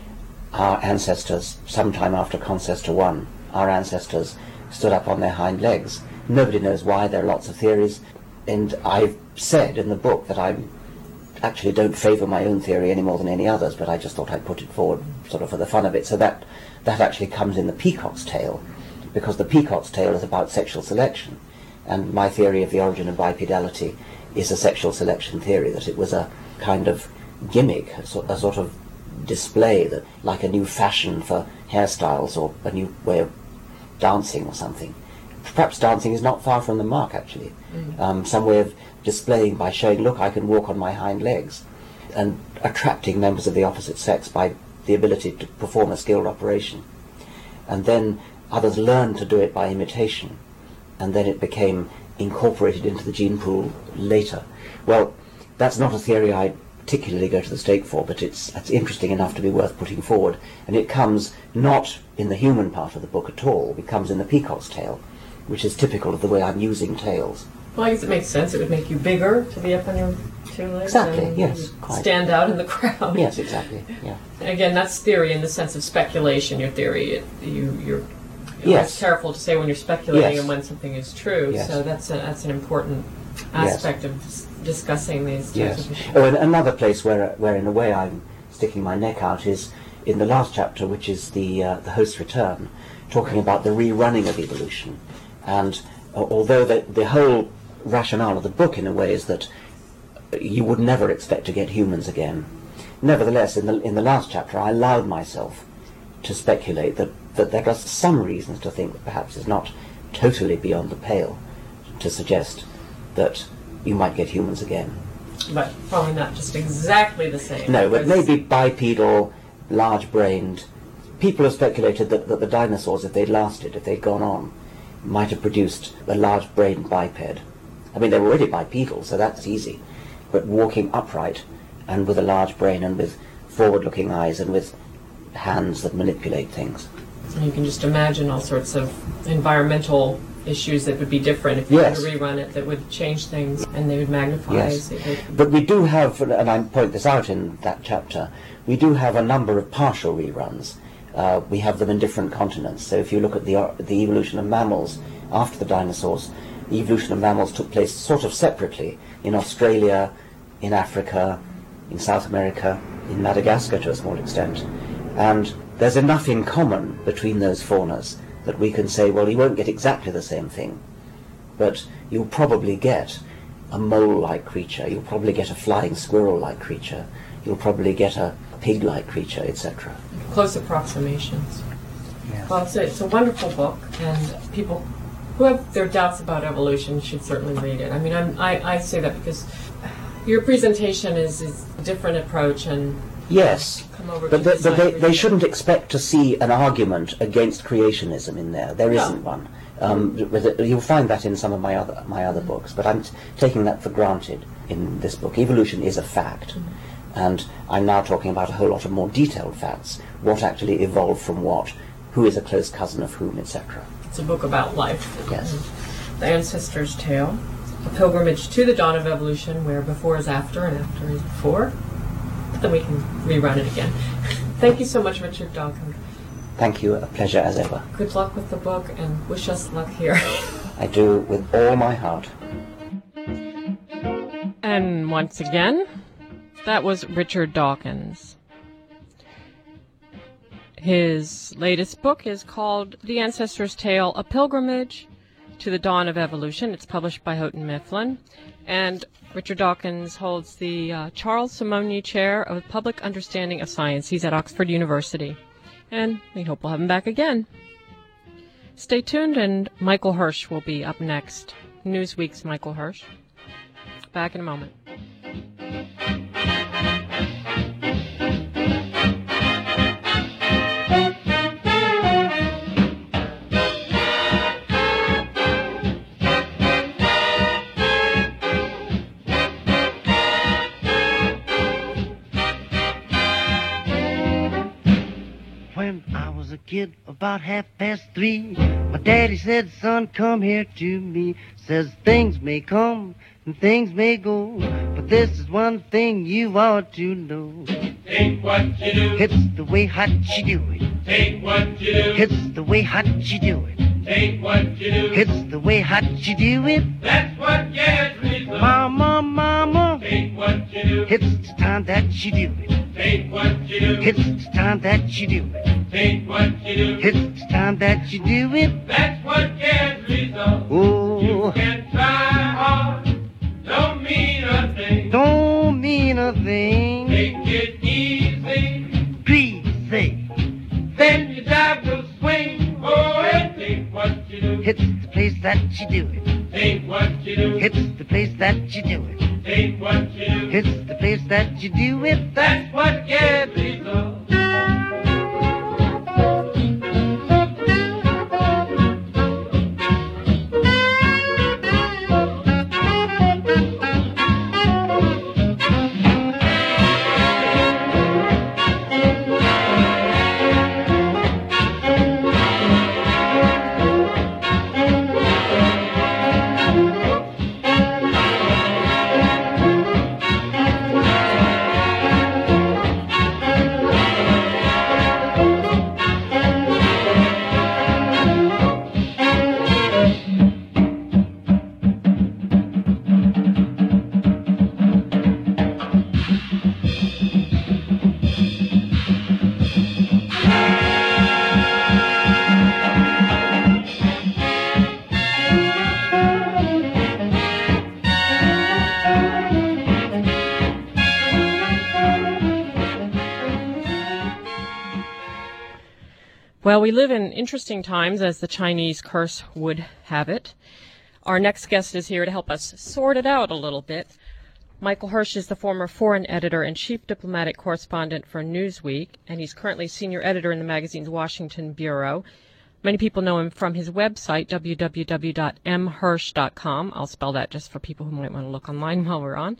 our ancestors, sometime after Concestor 1, our ancestors stood up on their hind legs. Nobody knows why. There are lots of theories, and I've said in the book that I actually don't favour my own theory any more than any others, but I just thought I'd put it forward sort of for the fun of it. So that actually comes in the peacock's tail, because the peacock's tail is about sexual selection, and my theory of the origin of bipedality is a sexual selection theory, that it was a kind of gimmick, a sort of display, that like a new fashion for hairstyles or a new way of dancing or something. Perhaps dancing is not far from the mark, actually. Some way of displaying by showing, look, I can walk on my hind legs, and attracting members of the opposite sex by the ability to perform a skilled operation. And then others learned to do it by imitation, and then it became incorporated into the gene pool later. Well, that's not a theory I particularly go to the stake for, but it's interesting enough to be worth putting forward, and it comes not in the human part of the book at all. It comes in the peacock's tail, which is typical of the way I'm using tails. Well, I guess it makes sense. It would make you bigger to be up on your two legs. Exactly, and yes, quite. stand out in the crowd. Yes, exactly, yeah. Again, that's theory in the sense of speculation. Your theory, you're Yes. always careful to say when you're speculating Yes. and when something is true. Yes. So that's an important aspect of discussing these types Yes. of issues. Oh, and another place where in a way I'm sticking my neck out is in the last chapter, which is the host's return, talking about the rerunning of evolution. And although the whole rationale of the book, in a way, is that you would never expect to get humans again, nevertheless, in the last chapter, I allowed myself to speculate that there are some reasons to think that perhaps it's not totally beyond the pale to suggest that you might get humans again. But probably not just exactly the same. No, but because- maybe bipedal, large-brained. People have speculated that the dinosaurs, if they'd lasted, if they'd gone on, might have produced a large-brained biped. I mean, they were already bipedal, so that's easy. But walking upright, and with a large brain, and with forward-looking eyes, and with hands that manipulate things. And you can just imagine all sorts of environmental issues that would be different if you Yes. had to rerun it, that would change things and they would magnify. Yes. They would- But we do have, and I point this out in that chapter, we do have a number of partial reruns. We have them in different continents. So if you look at the evolution of mammals after the dinosaurs, the evolution of mammals took place sort of separately in Australia, in Africa, in South America, in Madagascar to a small extent. And there's enough in common between those faunas that we can say, well, you won't get exactly the same thing, but you'll probably get a mole-like creature, you'll probably get a flying squirrel-like creature, you'll probably get a pig-like creature, etc. Close approximations. Yeah. Well, it's a wonderful book, and people who have their doubts about evolution should certainly read it. I mean, I say that because your presentation is a different approach, and yes, come over but to the they shouldn't expect to see an argument against creationism in there. There isn't one. You'll find that in some of my other books, but I'm taking that for granted in this book. Evolution is a fact, and I'm now talking about a whole lot of more detailed facts. What actually evolved from what, who is a close cousin of whom, etc. It's a book about life. Yes. The Ancestor's Tale, a pilgrimage to the dawn of evolution, where before is after and after is before. But then we can rerun it again. Thank you so much, Richard Dawkins. Thank you, a pleasure as ever. Good luck with the book, and wish us luck here. I do with all my heart. And once again, that was Richard Dawkins. His latest book is called The Ancestor's Tale, A Pilgrimage to the Dawn of Evolution. It's published by Houghton Mifflin. And Richard Dawkins holds the Charles Simonyi Chair of Public Understanding of Science. He's at Oxford University. And we hope we'll have him back again. Stay tuned, and Michael Hirsch will be up next. Newsweek's Michael Hirsch. Back in a moment. When I was a kid, about 3:30, my daddy said, son, come here to me. Says things may come and things may go, but this is one thing you ought to know. Take what you do. It's the way hot you do it. Take what you do. It's the way hot you do it. Take what you do. It's the way hot you do it. That's what gets results. Mama, mama, Take what you do. it's the time that you do it. Take what you do. It's the time that you do it. Take what you do. It's the time that you do it. That's what gets results. Oh, You can try hard. Don't mean a thing. don't mean a thing. Take it easy. Please say, Then your job will swing. Oh, and take what you do. it's the place that you do it. Take what you do. It's the place that you do it. Take what you do. It's the place that you do it. That's what gets results. Well, we live in interesting times, as the Chinese curse would have it. Our next guest is here to help us sort it out a little bit. Michael Hirsch is the former foreign editor and chief diplomatic correspondent for Newsweek, and he's currently senior editor in the magazine's Washington bureau. Many people know him from his website, www.mhirsch.com. I'll spell that just for people who might want to look online while we're on.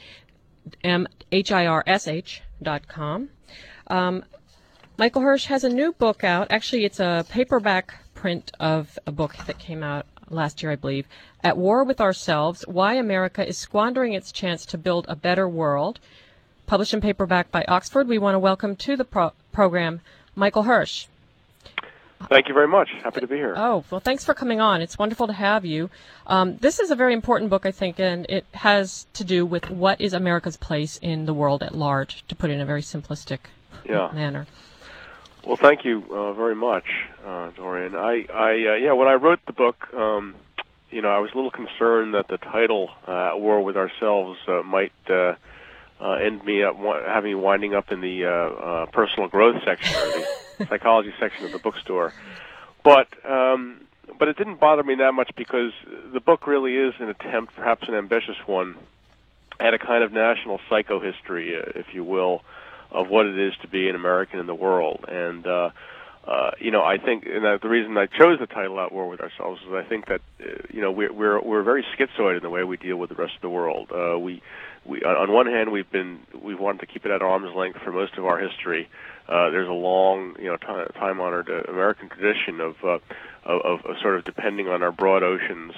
MHIRSH.com. Michael Hirsch has a new book out. Actually, it's a paperback print of a book that came out last year, I believe. At War with Ourselves, Why America is Squandering Its Chance to Build a Better World. Published in paperback by Oxford. We want to welcome to the program Michael Hirsch. Thank you very much. Happy to be here. Oh, well, thanks for coming on. It's wonderful to have you. This is a very important book, I think, and it has to do with what is America's place in the world at large, to put it in a very simplistic manner. Well, thank you very much, Dorian. When I wrote the book, I was a little concerned that the title, At War with Ourselves, might end me up having me winding up in the personal growth section or the psychology section of the bookstore. But it didn't bother me that much because the book really is an attempt, perhaps an ambitious one, at a kind of national psychohistory, if you will, of what it is to be an American in the world. And I think, the reason I chose the title "At War with Ourselves" is I think that we're very schizoid in the way we deal with the rest of the world. We on one hand we've wanted to keep it at arm's length for most of our history. There's a long, time-honored American tradition of sort of depending on our broad oceans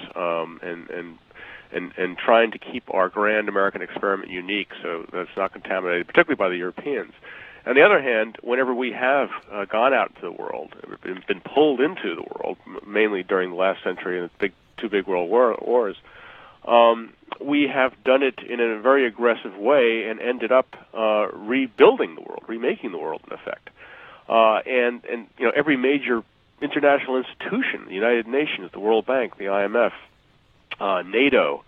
and trying to keep our grand American experiment unique so that it's not contaminated, particularly by the Europeans. On the other hand, whenever we have gone out into the world, been pulled into the world, mainly during the last century and the two big world wars, we have done it in a very aggressive way and ended up rebuilding the world, remaking the world, in effect. And every major international institution, the United Nations, the World Bank, the IMF, NATO,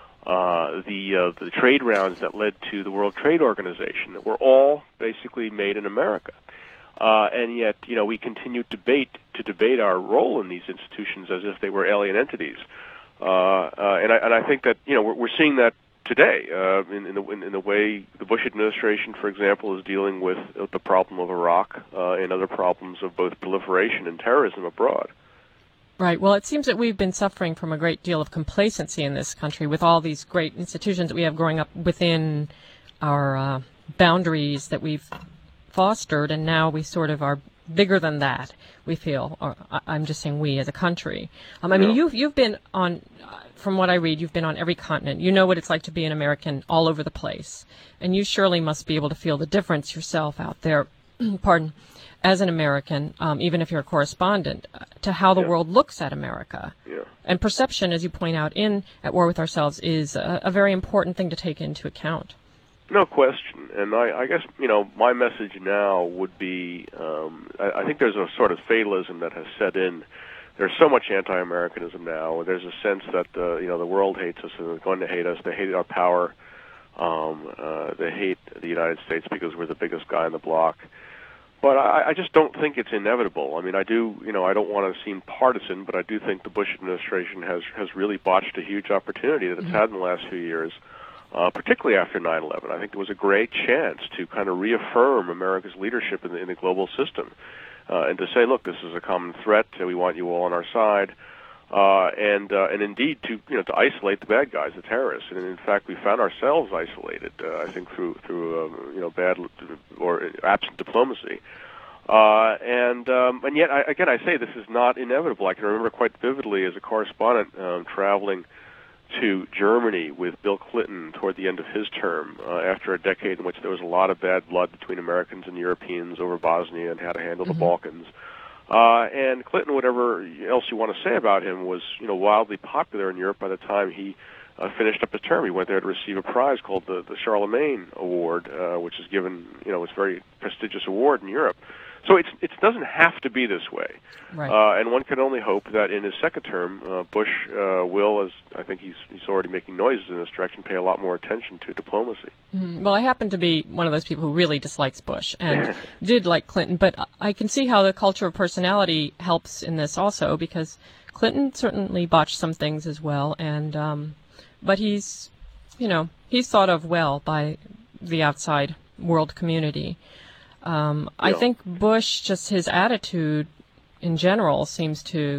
the trade rounds that led to the World Trade Organization, were all basically made in America. And yet, we continue to debate our role in these institutions as if they were alien entities. And I think that we're seeing that today in the way the Bush administration, for example, is dealing with the problem of Iraq and other problems of both proliferation and terrorism abroad. Right. Well, it seems that we've been suffering from a great deal of complacency in this country with all these great institutions that we have growing up within our boundaries that we've fostered, and now we sort of are bigger than that, we feel. Or I'm just saying we as a country. I mean, you've been on, from what I read, you've been on every continent. You know what it's like to be an American all over the place. And you surely must be able to feel the difference yourself out there, pardon, as an American, even if you're a correspondent, to how the world looks at America. Yeah. And perception, as you point out, in At War with Ourselves is a very important thing to take into account. No question. And I guess, my message now would be, I think there's a sort of fatalism that has set in. There's so much anti-Americanism now. There's a sense that, the world hates us and is going to hate us. They hate our power. They hate the United States because we're the biggest guy on the block. But I just don't think it's inevitable. I mean, I don't want to seem partisan, but I do think the Bush administration has really botched a huge opportunity that it's had in the last few years, particularly after 9/11. I think there was a great chance to kind of reaffirm America's leadership in the global system, and to say, look, this is a common threat, we want you all on our side, and indeed to isolate the bad guys, the terrorists. And in fact, we found ourselves isolated, I think, through bad or absent diplomacy. And yet, I say this is not inevitable. I can remember quite vividly as a correspondent traveling to Germany with Bill Clinton toward the end of his term, after a decade in which there was a lot of bad blood between Americans and Europeans over Bosnia and how to handle the Balkans. And Clinton, whatever else you want to say about him, was wildly popular in Europe by the time he finished up his term. He went there to receive a prize called the Charlemagne Award, which is given, it's a very prestigious award in Europe. So it doesn't have to be this way. Right. And one can only hope that in his second term, Bush will, as I think he's already making noises in this direction, pay a lot more attention to diplomacy. Well, I happen to be one of those people who really dislikes Bush and did like Clinton, but I can see how the culture of personality helps in this also, because Clinton certainly botched some things as well, and but he's thought of well by the outside world community. I think Bush, just his attitude in general, seems to,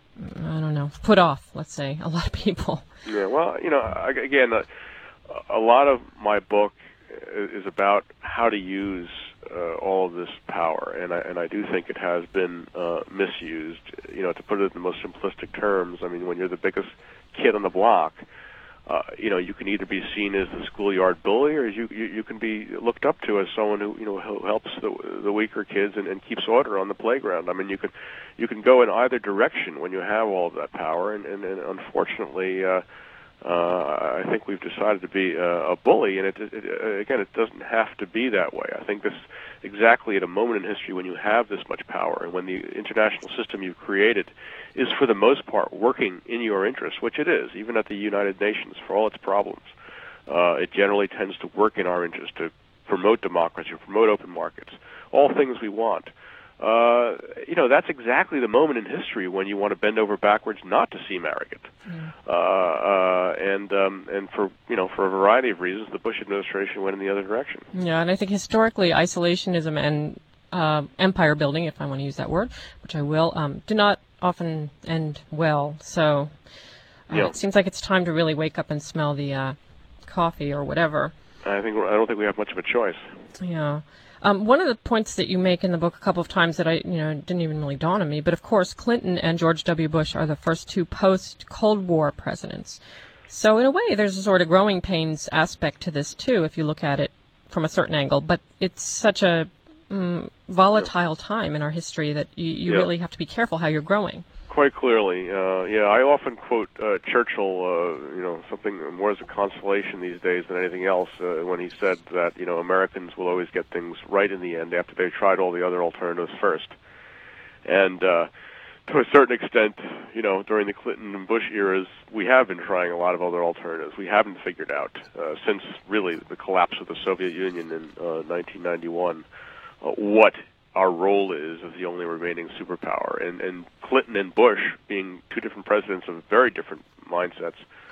put off, let's say, a lot of people. Yeah, well, again, a lot of my book is about how to use all of this power, and I do think it has been misused. To put it in the most simplistic terms, I mean, when you're the biggest kid on the block, you can either be seen as the schoolyard bully, or you can be looked up to as someone who helps the weaker kids and keeps order on the playground. I mean, you can go in either direction when you have all of that power, and unfortunately, I think we've decided to be a bully, and again, it doesn't have to be that way. I think this exactly at a moment in history when you have this much power, and when the international system you've created is for the most part working in your interest, which it is, even at the United Nations, for all its problems. It generally tends to work in our interest to promote democracy, promote open markets, all things we want. That's exactly the moment in history when you want to bend over backwards not to seem arrogant. And for a variety of reasons, the Bush administration went in the other direction. Yeah, and I think historically, isolationism and empire building, if I want to use that word, which I will, do not often end well. So it seems like it's time to really wake up and smell the coffee or whatever. I don't think we have much of a choice. Yeah. One of the points that you make in the book a couple of times that I didn't even really dawn on me, but of course Clinton and George W. Bush are the first two post-Cold War presidents. So in a way, there's a sort of growing pains aspect to this too, if you look at it from a certain angle. But it's such a volatile time in our history that you really have to be careful how you're growing. Quite clearly, I often quote Churchill, something more as a consolation these days than anything else, when he said that, Americans will always get things right in the end after they've tried all the other alternatives first. And to a certain extent, during the Clinton and Bush eras, we have been trying a lot of other alternatives. We haven't figured out, since really the collapse of the Soviet Union in 1991, what our role is as the only remaining superpower. And Clinton and Bush, being two different presidents of very different mindsets,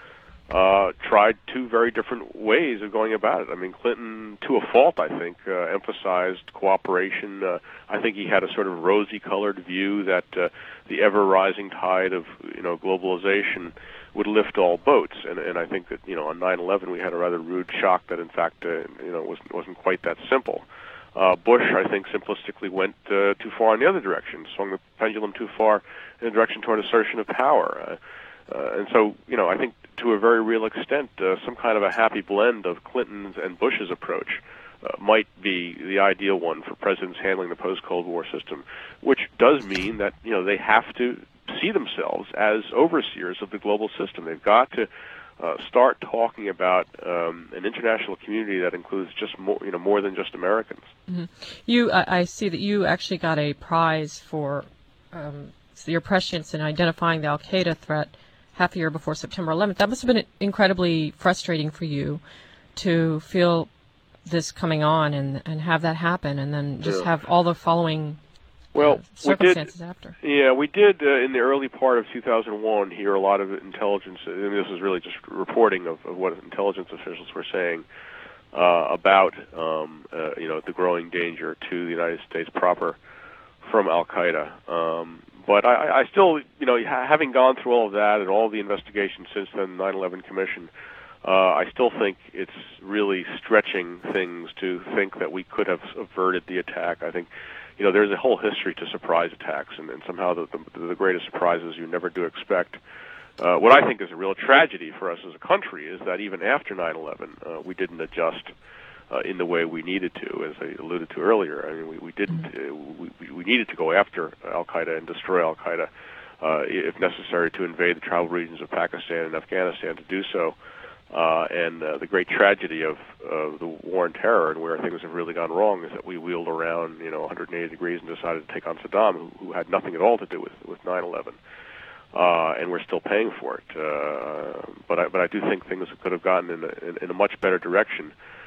tried two very different ways of going about it. I mean, Clinton, to a fault, I think, emphasized cooperation. I think he had a sort of rosy-colored view that the ever-rising tide of globalization would lift all boats. And I think that on 9/11 we had a rather rude shock that in fact wasn't quite that simple. Bush, I think, simplistically went too far in the other direction, swung the pendulum too far in the direction toward assertion of power. And so, I think to a very real extent, some kind of a happy blend of Clinton's and Bush's approach might be the ideal one for presidents handling the post-Cold War system, which does mean that, they have to see themselves as overseers of the global system. They've got to start talking about an international community that includes just more than just Americans. Mm-hmm. I see that you actually got a prize for your prescience in identifying the Al-Qaeda threat half a year before September 11th. That must have been incredibly frustrating for you to feel this coming on and have that happen, and then just have all the following circumstances after. Yeah, we did in the early part of 2001 hear a lot of intelligence, and this is really just reporting of what intelligence officials were saying about the growing danger to the United States proper from Al-Qaeda. But I still, having gone through all of that and all the investigations since then, 9/11 Commission, I still think it's really stretching things to think that we could have averted the attack. I think there's a whole history to surprise attacks, and somehow the greatest surprises you never do expect. What I think is a real tragedy for us as a country is that even after 9/11, we didn't adjust in the way we needed to, as I alluded to earlier. I mean, we didn't. We needed to go after Al-Qaeda and destroy Al-Qaeda, if necessary, to invade the tribal regions of Pakistan and Afghanistan to do so. And the great tragedy of the war on terror and where things have really gone wrong is that we wheeled around 180 degrees and decided to take on Saddam, who had nothing at all to do with 9/11, and we're still paying for it. But I do think things could have gotten in a much better direction,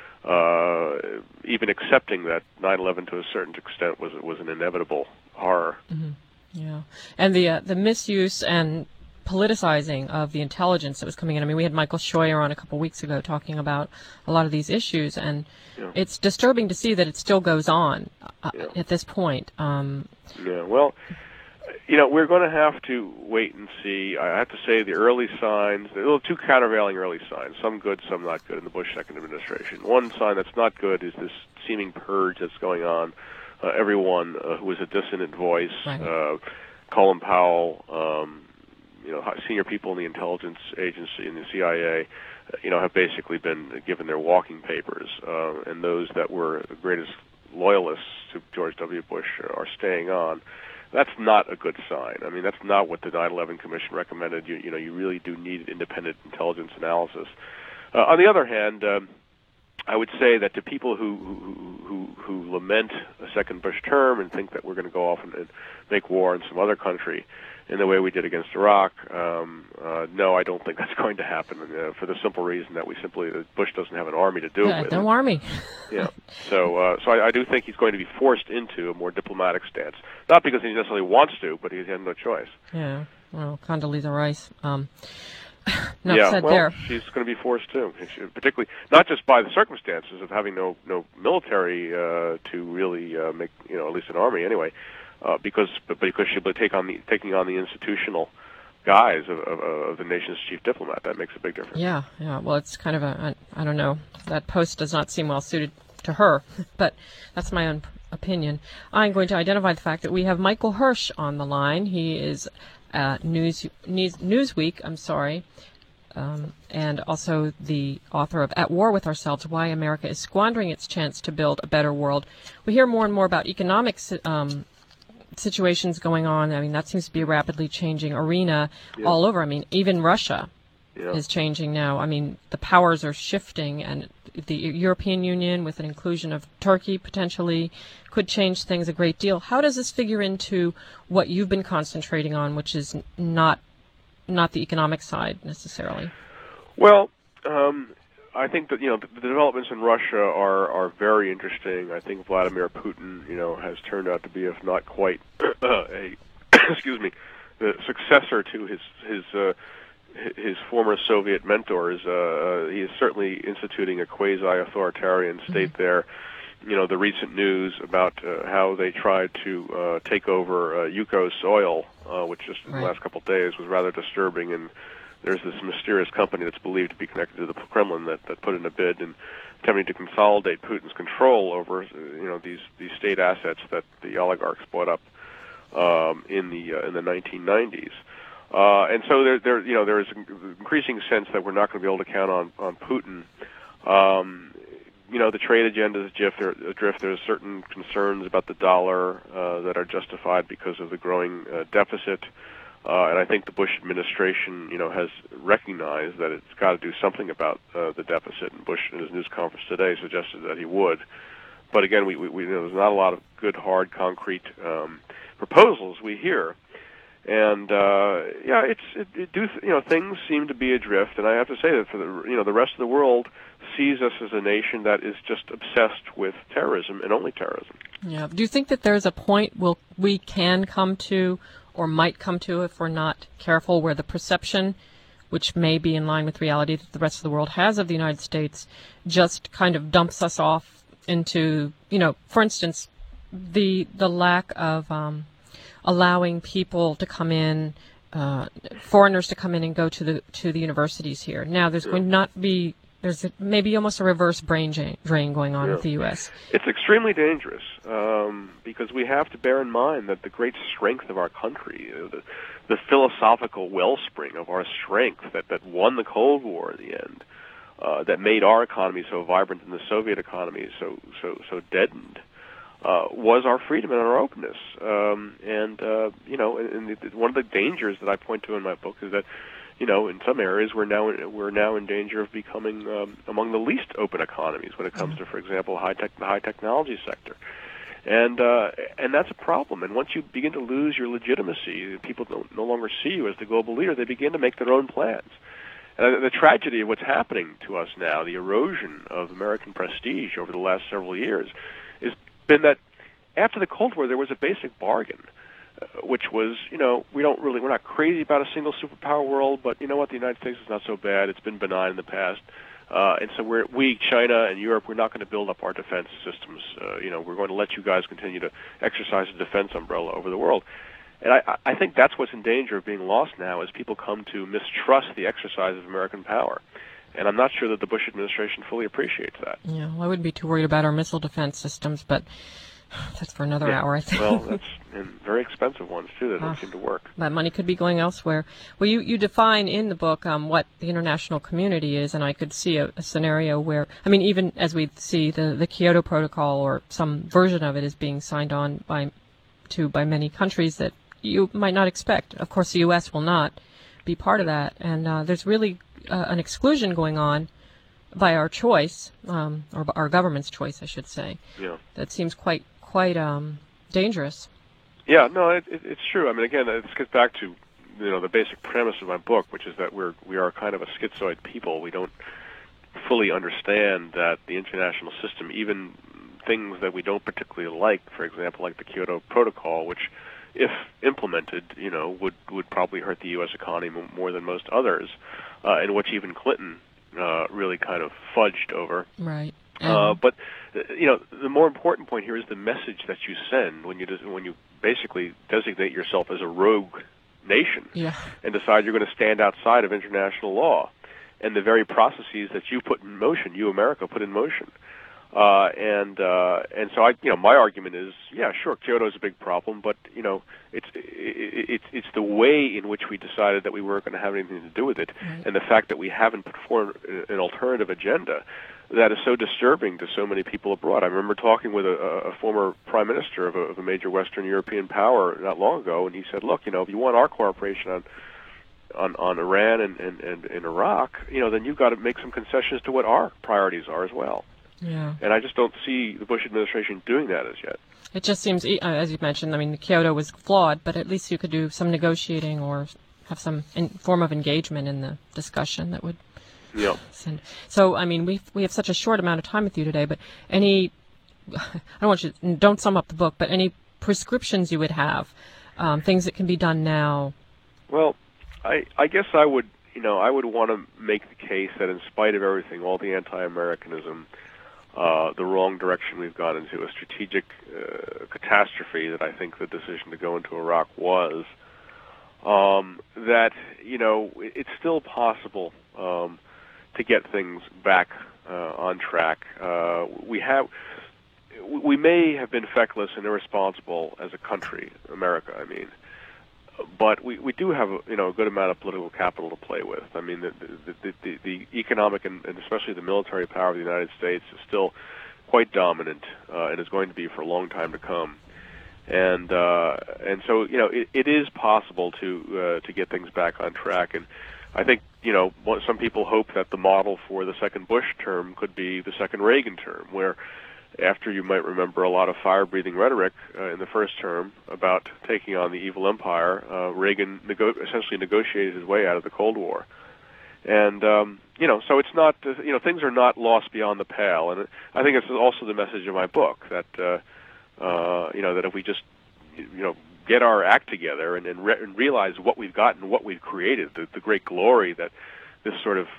even accepting that 9/11 to a certain extent was an inevitable horror. Mm-hmm. Yeah, and the misuse and politicizing of the intelligence that was coming in. I mean, we had Michael Scheuer on a couple weeks ago talking about a lot of these issues, and it's disturbing to see that it still goes on at this point. Well, we're going to have to wait and see. I have to say the early signs, there are two countervailing early signs, some good, some not good in the Bush second administration. One sign that's not good is this seeming purge that's going on. Everyone who was a dissonant voice, right. Colin Powell, senior people in the intelligence agency, in the CIA, have basically been given their walking papers, and those that were the greatest loyalists to George W. Bush are staying on. that's not a good sign. I mean, that's not what the 9/11 Commission recommended. You really do need independent intelligence analysis. On the other hand, I would say that to people who lament a second Bush term and think that we're going to go off and make war in some other country in the way we did against Iraq, no, I don't think that's going to happen for the simple reason that Bush doesn't have an army to do it with. No army. Yeah. So I do think he's going to be forced into a more diplomatic stance. Not because he necessarily wants to, but he has no choice. Yeah. Well, Condoleezza Rice. She's going to be forced to, particularly not just by the circumstances of having no military to really make at least an army anyway, because she'll be taking on the institutional guise of the nation's chief diplomat. That makes a big difference. Yeah. Well, it's kind of I don't know. That post does not seem well suited to her, but that's my own opinion. I'm going to identify the fact that we have Michael Hirsch on the line. He is Newsweek, and also the author of At War with Ourselves, Why America is Squandering Its Chance to Build a Better World. We hear more and more about economic situations going on. I mean, that seems to be a rapidly changing arena all over. I mean, even Russia is changing now. I mean, the powers are shifting, and the European Union, with an inclusion of Turkey potentially, could change things a great deal. How does this figure into what you've been concentrating on, which is not the economic side necessarily? Well, I think that the developments in Russia are very interesting. I think Vladimir Putin has turned out to be, if not quite the successor to his former Soviet mentors. He is certainly instituting a quasi-authoritarian state there. The recent news about how they tried to take over Yukos Oil, which just in the last couple of days was rather disturbing. And there's this mysterious company that's believed to be connected to the Kremlin that put in a bid and attempting to consolidate Putin's control over these state assets that the oligarchs bought up in the 1990s. And so there is an increasing sense that we're not going to be able to count on Putin. The trade agenda is adrift. There's certain concerns about the dollar that are justified because of the growing deficit. And I think the Bush administration, has recognized that it's got to do something about the deficit. And Bush, in his news conference today, suggested that he would. But again, we there's not a lot of good, hard, concrete proposals we hear. And things seem to be adrift. And I have to say that for the rest of the world sees us as a nation that is just obsessed with terrorism and only terrorism. Yeah. Do you think that there's a point we can come to, or might come to, if we're not careful, where the perception, which may be in line with reality that the rest of the world has of the United States, just kind of dumps us off into, for instance, the lack of allowing people to come in, foreigners to come in and go to the universities here. Now, there's going to not be. There's maybe almost a reverse brain drain going on with the U.S. It's extremely dangerous because we have to bear in mind that the great strength of our country, the philosophical wellspring of our strength that won the Cold War in the end, that made our economy so vibrant and the Soviet economy so deadened, was our freedom and our openness. And one of the dangers that I point to in my book is that, in some areas we're now in danger of becoming among the least open economies when it comes to, for example, the high technology sector, and that's a problem. And once you begin to lose your legitimacy, people no longer see you as the global leader. They begin to make their own plans. And the tragedy of what's happening to us now, the erosion of American prestige over the last several years, has been that after the Cold War there was a basic bargain. Which was, we're not crazy about a single superpower world, but you know what, the United States is not so bad. It's been benign in the past. And so China and Europe, we're not going to build up our defense systems. We're going to let you guys continue to exercise a defense umbrella over the world. And I think that's what's in danger of being lost now as people come to mistrust the exercise of American power. And I'm not sure that the Bush administration fully appreciates that. Yeah, well, I wouldn't be too worried about our missile defense systems, but that's for another hour, I think. Well, and very expensive ones, too, that don't seem to work. That money could be going elsewhere. Well, you define in the book what the international community is, and I could see a scenario where, even as we see the Kyoto Protocol or some version of it is being signed on by to by many countries that you might not expect. Of course, the U.S. will not be part of that, and there's really an exclusion going on by our choice, or our government's choice, I should say. Yeah. That seems quite dangerous. Yeah, no, it's true. I mean, again, this gets back to the basic premise of my book, which is that we are kind of a schizoid people. We don't fully understand that the international system, even things that we don't particularly like, for example, like the Kyoto Protocol, which, if implemented, would probably hurt the U.S. economy more than most others, and which even Clinton really kind of fudged over. Right. But the more important point here is the message that you send when you basically designate yourself as a rogue nation and decide you're going to stand outside of international law and the very processes that you put in motion, you America put in motion. And so my argument is, yeah, sure, Kyoto is a big problem, but it's the way in which we decided that we weren't going to have anything to do with it, and the fact that we haven't put forward an alternative agenda that is so disturbing to so many people abroad. I remember talking with a former prime minister of a major Western European power not long ago, and he said, look, if you want our cooperation on Iran and Iraq, then you've got to make some concessions to what our priorities are as well. Yeah. And I just don't see the Bush administration doing that as yet. It just seems, as you mentioned, I mean, Kyoto was flawed, but at least you could do some negotiating or have some form of engagement in the discussion that would. Yeah. So, I mean, we have such a short amount of time with you today, but don't sum up the book, but any prescriptions you would have, things that can be done now. Well, I guess I would want to make the case that in spite of everything, all the anti-Americanism, the wrong direction we've gone into, a strategic catastrophe that I think the decision to go into Iraq was, that it's still possible to get things back on track. We may have been feckless and irresponsible as a country, America, I mean, but we do have a good amount of political capital to play with. I mean, the economic and especially the military power of the United States is still quite dominant and is going to be for a long time to come. And so it is possible to get things back on track. And I think some people hope that the model for the second Bush term could be the second Reagan term, where after you might remember a lot of fire-breathing rhetoric in the first term about taking on the evil empire, Reagan essentially negotiated his way out of the Cold War. And, so it's not, things are not lost beyond the pale. And I think it's also the message of my book that, that if we just, get our act together and realize what we've got and what we've created, the great glory that this sort of,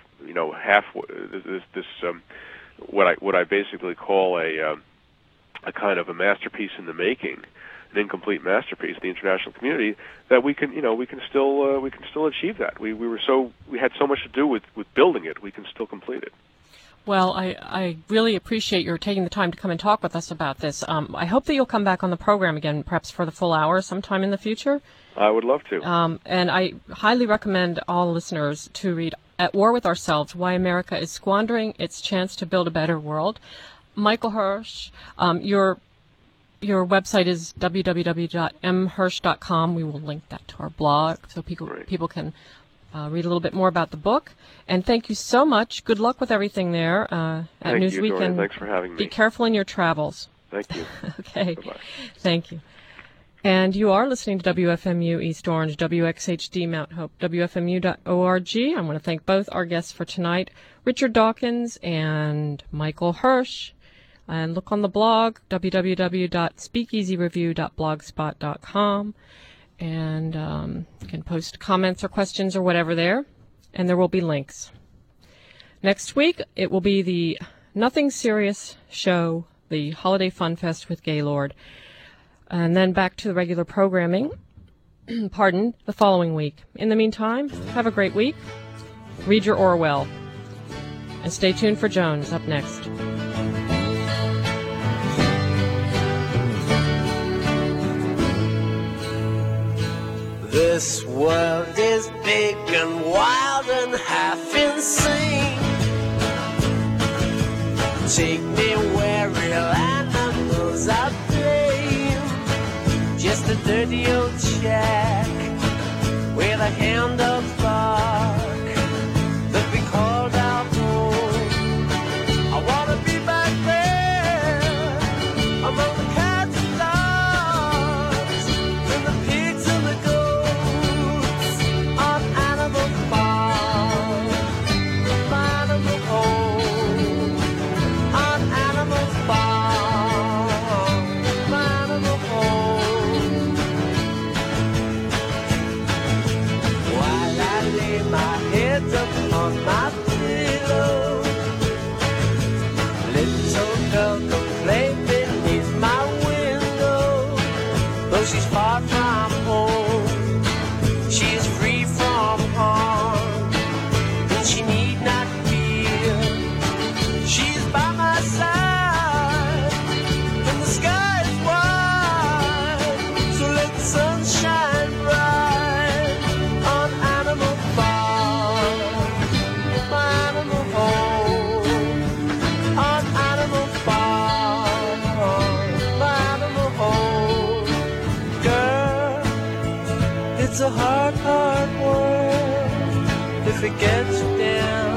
what I basically call a kind of a masterpiece in the making, an incomplete masterpiece, the international community, that we can still achieve that. We had so much to do with building it. We can still complete it. Well, I really appreciate your taking the time to come and talk with us about this. I hope that you'll come back on the program again, perhaps for the full hour sometime in the future. I would love to. And I highly recommend all listeners to read At War with Ourselves, Why America is Squandering Its Chance to Build a Better World. Michael Hirsch, your website is www.mhirsch.com. We will link that to our blog so people can read a little bit more about the book. And thank you so much. Good luck with everything there at Newsweek. Dorian. Thanks for having me. Be careful in your travels. Thank you. Okay. Bye-bye. Thank you. And you are listening to WFMU East Orange, WXHD Mount Hope, WFMU.org. I want to thank both our guests for tonight, Richard Dawkins and Michael Hirsch. And look on the blog, www.speakeasyreview.blogspot.com. And you can post comments or questions or whatever there. And there will be links. Next week, it will be the Nothing Serious show, the Holiday Fun Fest with Gaylord. And then back to the regular programming, the following week. In the meantime, have a great week. Read your Orwell. And stay tuned for Jones up next. This world is big and wild and half insane. Take me where real animals are playing. Just dirty old shack where the hound dogs bark that we called our home. I wanna be back there among the cats and dogs and the pigs and the goats on Animal Farm, my animal home, on Animal Farm, my animal home. While I lay my head up on my pillow, little girl could play beneath my window. Though she's far from home, she is free from harm, and she need not fear. She's by my side, and the sky is wide. So let the sun shine bright on Animal Farm, my animal home, on Animal Farm, my animal home. Girl, it's a hard, hard world if it gets you down.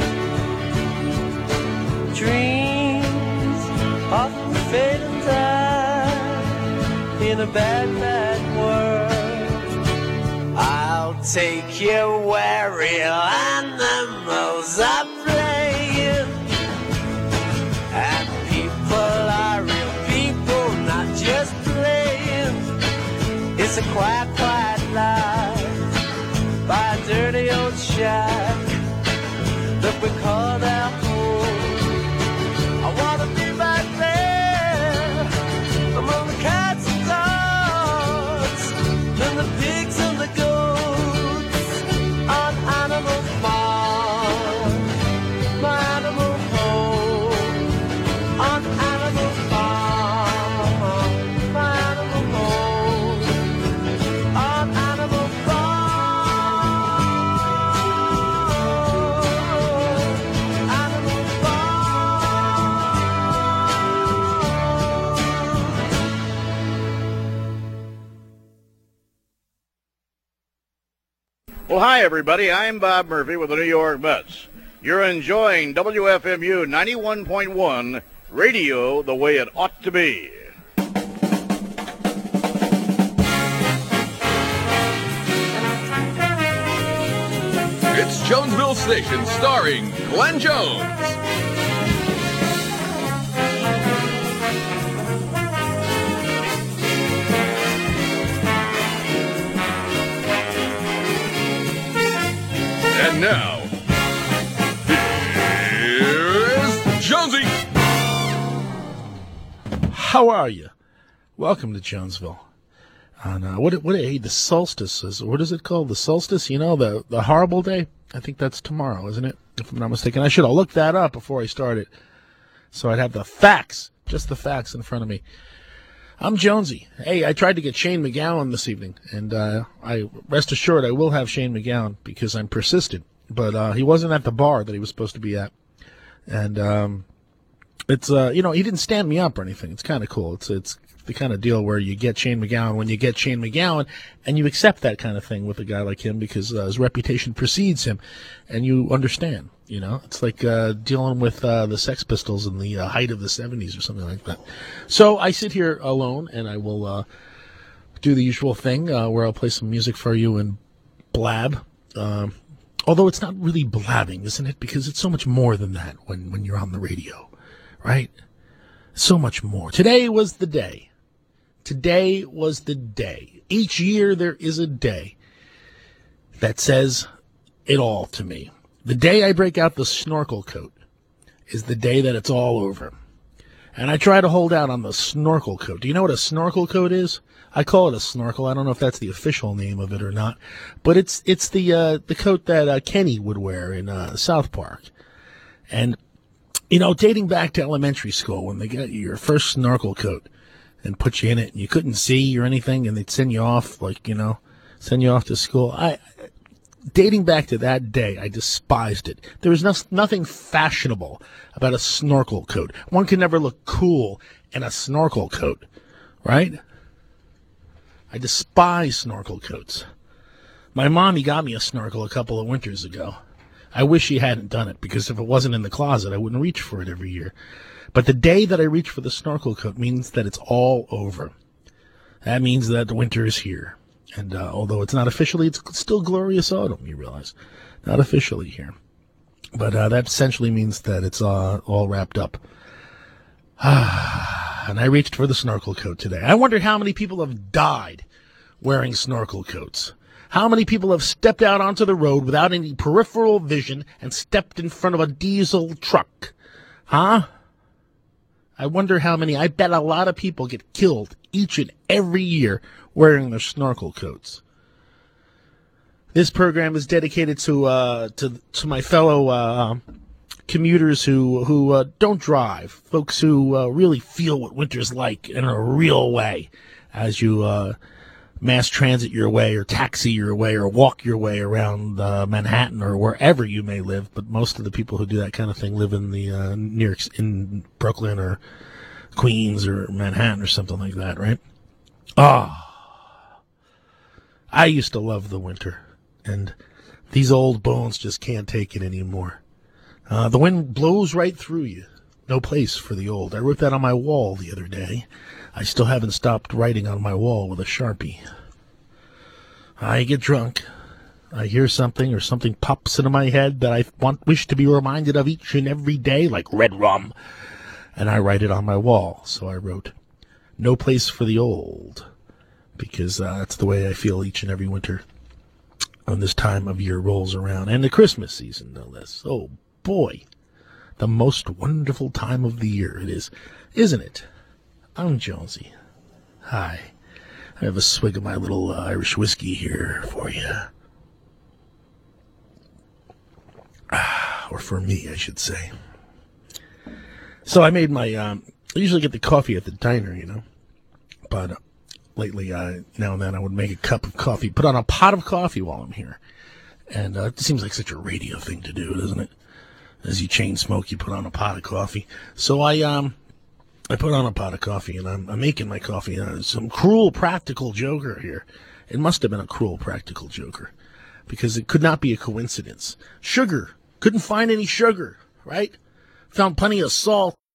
Dreams often fade and die in a bad, bad world. I'll take you where real animals are playing, and people are real people, not just playing. It's a quiet, quiet life by a dirty old shack that we call our home. I wanna be back there among the cats and dogs and the pigs and the goats on Animal Farm, my animal home, on Animal Farm, my animal home, on Animal Farm, Animal Well, hi, everybody. I'm Bob Murphy with the New York Mets. You're enjoying WFMU 91.1 radio the way it ought to be. It's Jonesville Station starring Glenn Jones. And now, here's Jonesy. How are you? Welcome to Jonesville. On the solstice is, what is it called? The solstice, you know, the horrible day? I think that's tomorrow, isn't it? If I'm not mistaken. I should have looked that up before I started, so I'd have the facts, just the facts in front of me. I'm Jonesy. Hey, I tried to get Shane MacGowan this evening, and I rest assured I will have Shane MacGowan because I'm persistent. But he wasn't at the bar that he was supposed to be at, and it's he didn't stand me up or anything. It's kind of cool. It's the kind of deal where you get Shane MacGowan when you get Shane MacGowan, and you accept that kind of thing with a guy like him because his reputation precedes him, and you understand. You know, it's like dealing with the Sex Pistols in the height of the 70s or something like that. So I sit here alone, and I will do the usual thing where I'll play some music for you and blab. Although it's not really blabbing, isn't it? Because it's so much more than that when you're on the radio, right? So much more. Today was the day. Today was the day. Each year there is a day that says it all to me. The day I break out the snorkel coat is the day that it's all over. And I try to hold out on the snorkel coat. Do you know what a snorkel coat is? I call it a snorkel. I don't know if that's the official name of it or not. But it's the coat that Kenny would wear in South Park. And, you know, dating back to elementary school when they got you your first snorkel coat and put you in it and you couldn't see or anything and they'd send you off, like, you know, send you off to school. Dating back to that day, I despised it. There was nothing fashionable about a snorkel coat. One could never look cool in a snorkel coat, right? I despise snorkel coats. My mommy got me a snorkel a couple of winters ago. I wish she hadn't done it, because if it wasn't in the closet, I wouldn't reach for it every year. But the day that I reach for the snorkel coat means that it's all over. That means that the winter is here. And although it's not officially, it's still glorious autumn, you realize. Not officially here. But that essentially means that it's all wrapped up. And I reached for the snorkel coat today. I wonder how many people have died wearing snorkel coats. How many people have stepped out onto the road without any peripheral vision and stepped in front of a diesel truck? Huh? I wonder how many. I bet a lot of people get killed each and every year wearing their snorkel coats. This program is dedicated to my fellow commuters who don't drive, folks who really feel what winter's like in a real way, as you mass transit your way or taxi your way or walk your way around Manhattan or wherever you may live. But most of the people who do that kind of thing live in the in Brooklyn or Queens or Manhattan or something like that, right? I used to love the winter, and these old bones just can't take it anymore. The wind blows right through you. No place for the old. I wrote that on my wall the other day. I still haven't stopped writing on my wall with a Sharpie. I get drunk. I hear something or something pops into my head that I wish to be reminded of each and every day, like red rum. And I write it on my wall. So I wrote, "No place for the old," because that's the way I feel each and every winter when this time of year rolls around. And the Christmas season, no less. Oh, boy. The most wonderful time of the year it is, isn't it? I'm Jonesy. Hi. I have a swig of my little Irish whiskey here for you. Or for me, I should say. So I made my, I usually get the coffee at the diner, you know. But lately, now and then I would make a cup of coffee, put on a pot of coffee while I'm here. And it seems like such a radio thing to do, doesn't it? As you chain smoke, you put on a pot of coffee. So I put on a pot of coffee, and I'm making my coffee. Some cruel practical joker here. It must have been a cruel practical joker, because it could not be a coincidence. Sugar. Couldn't find any sugar, right? Found plenty of salt.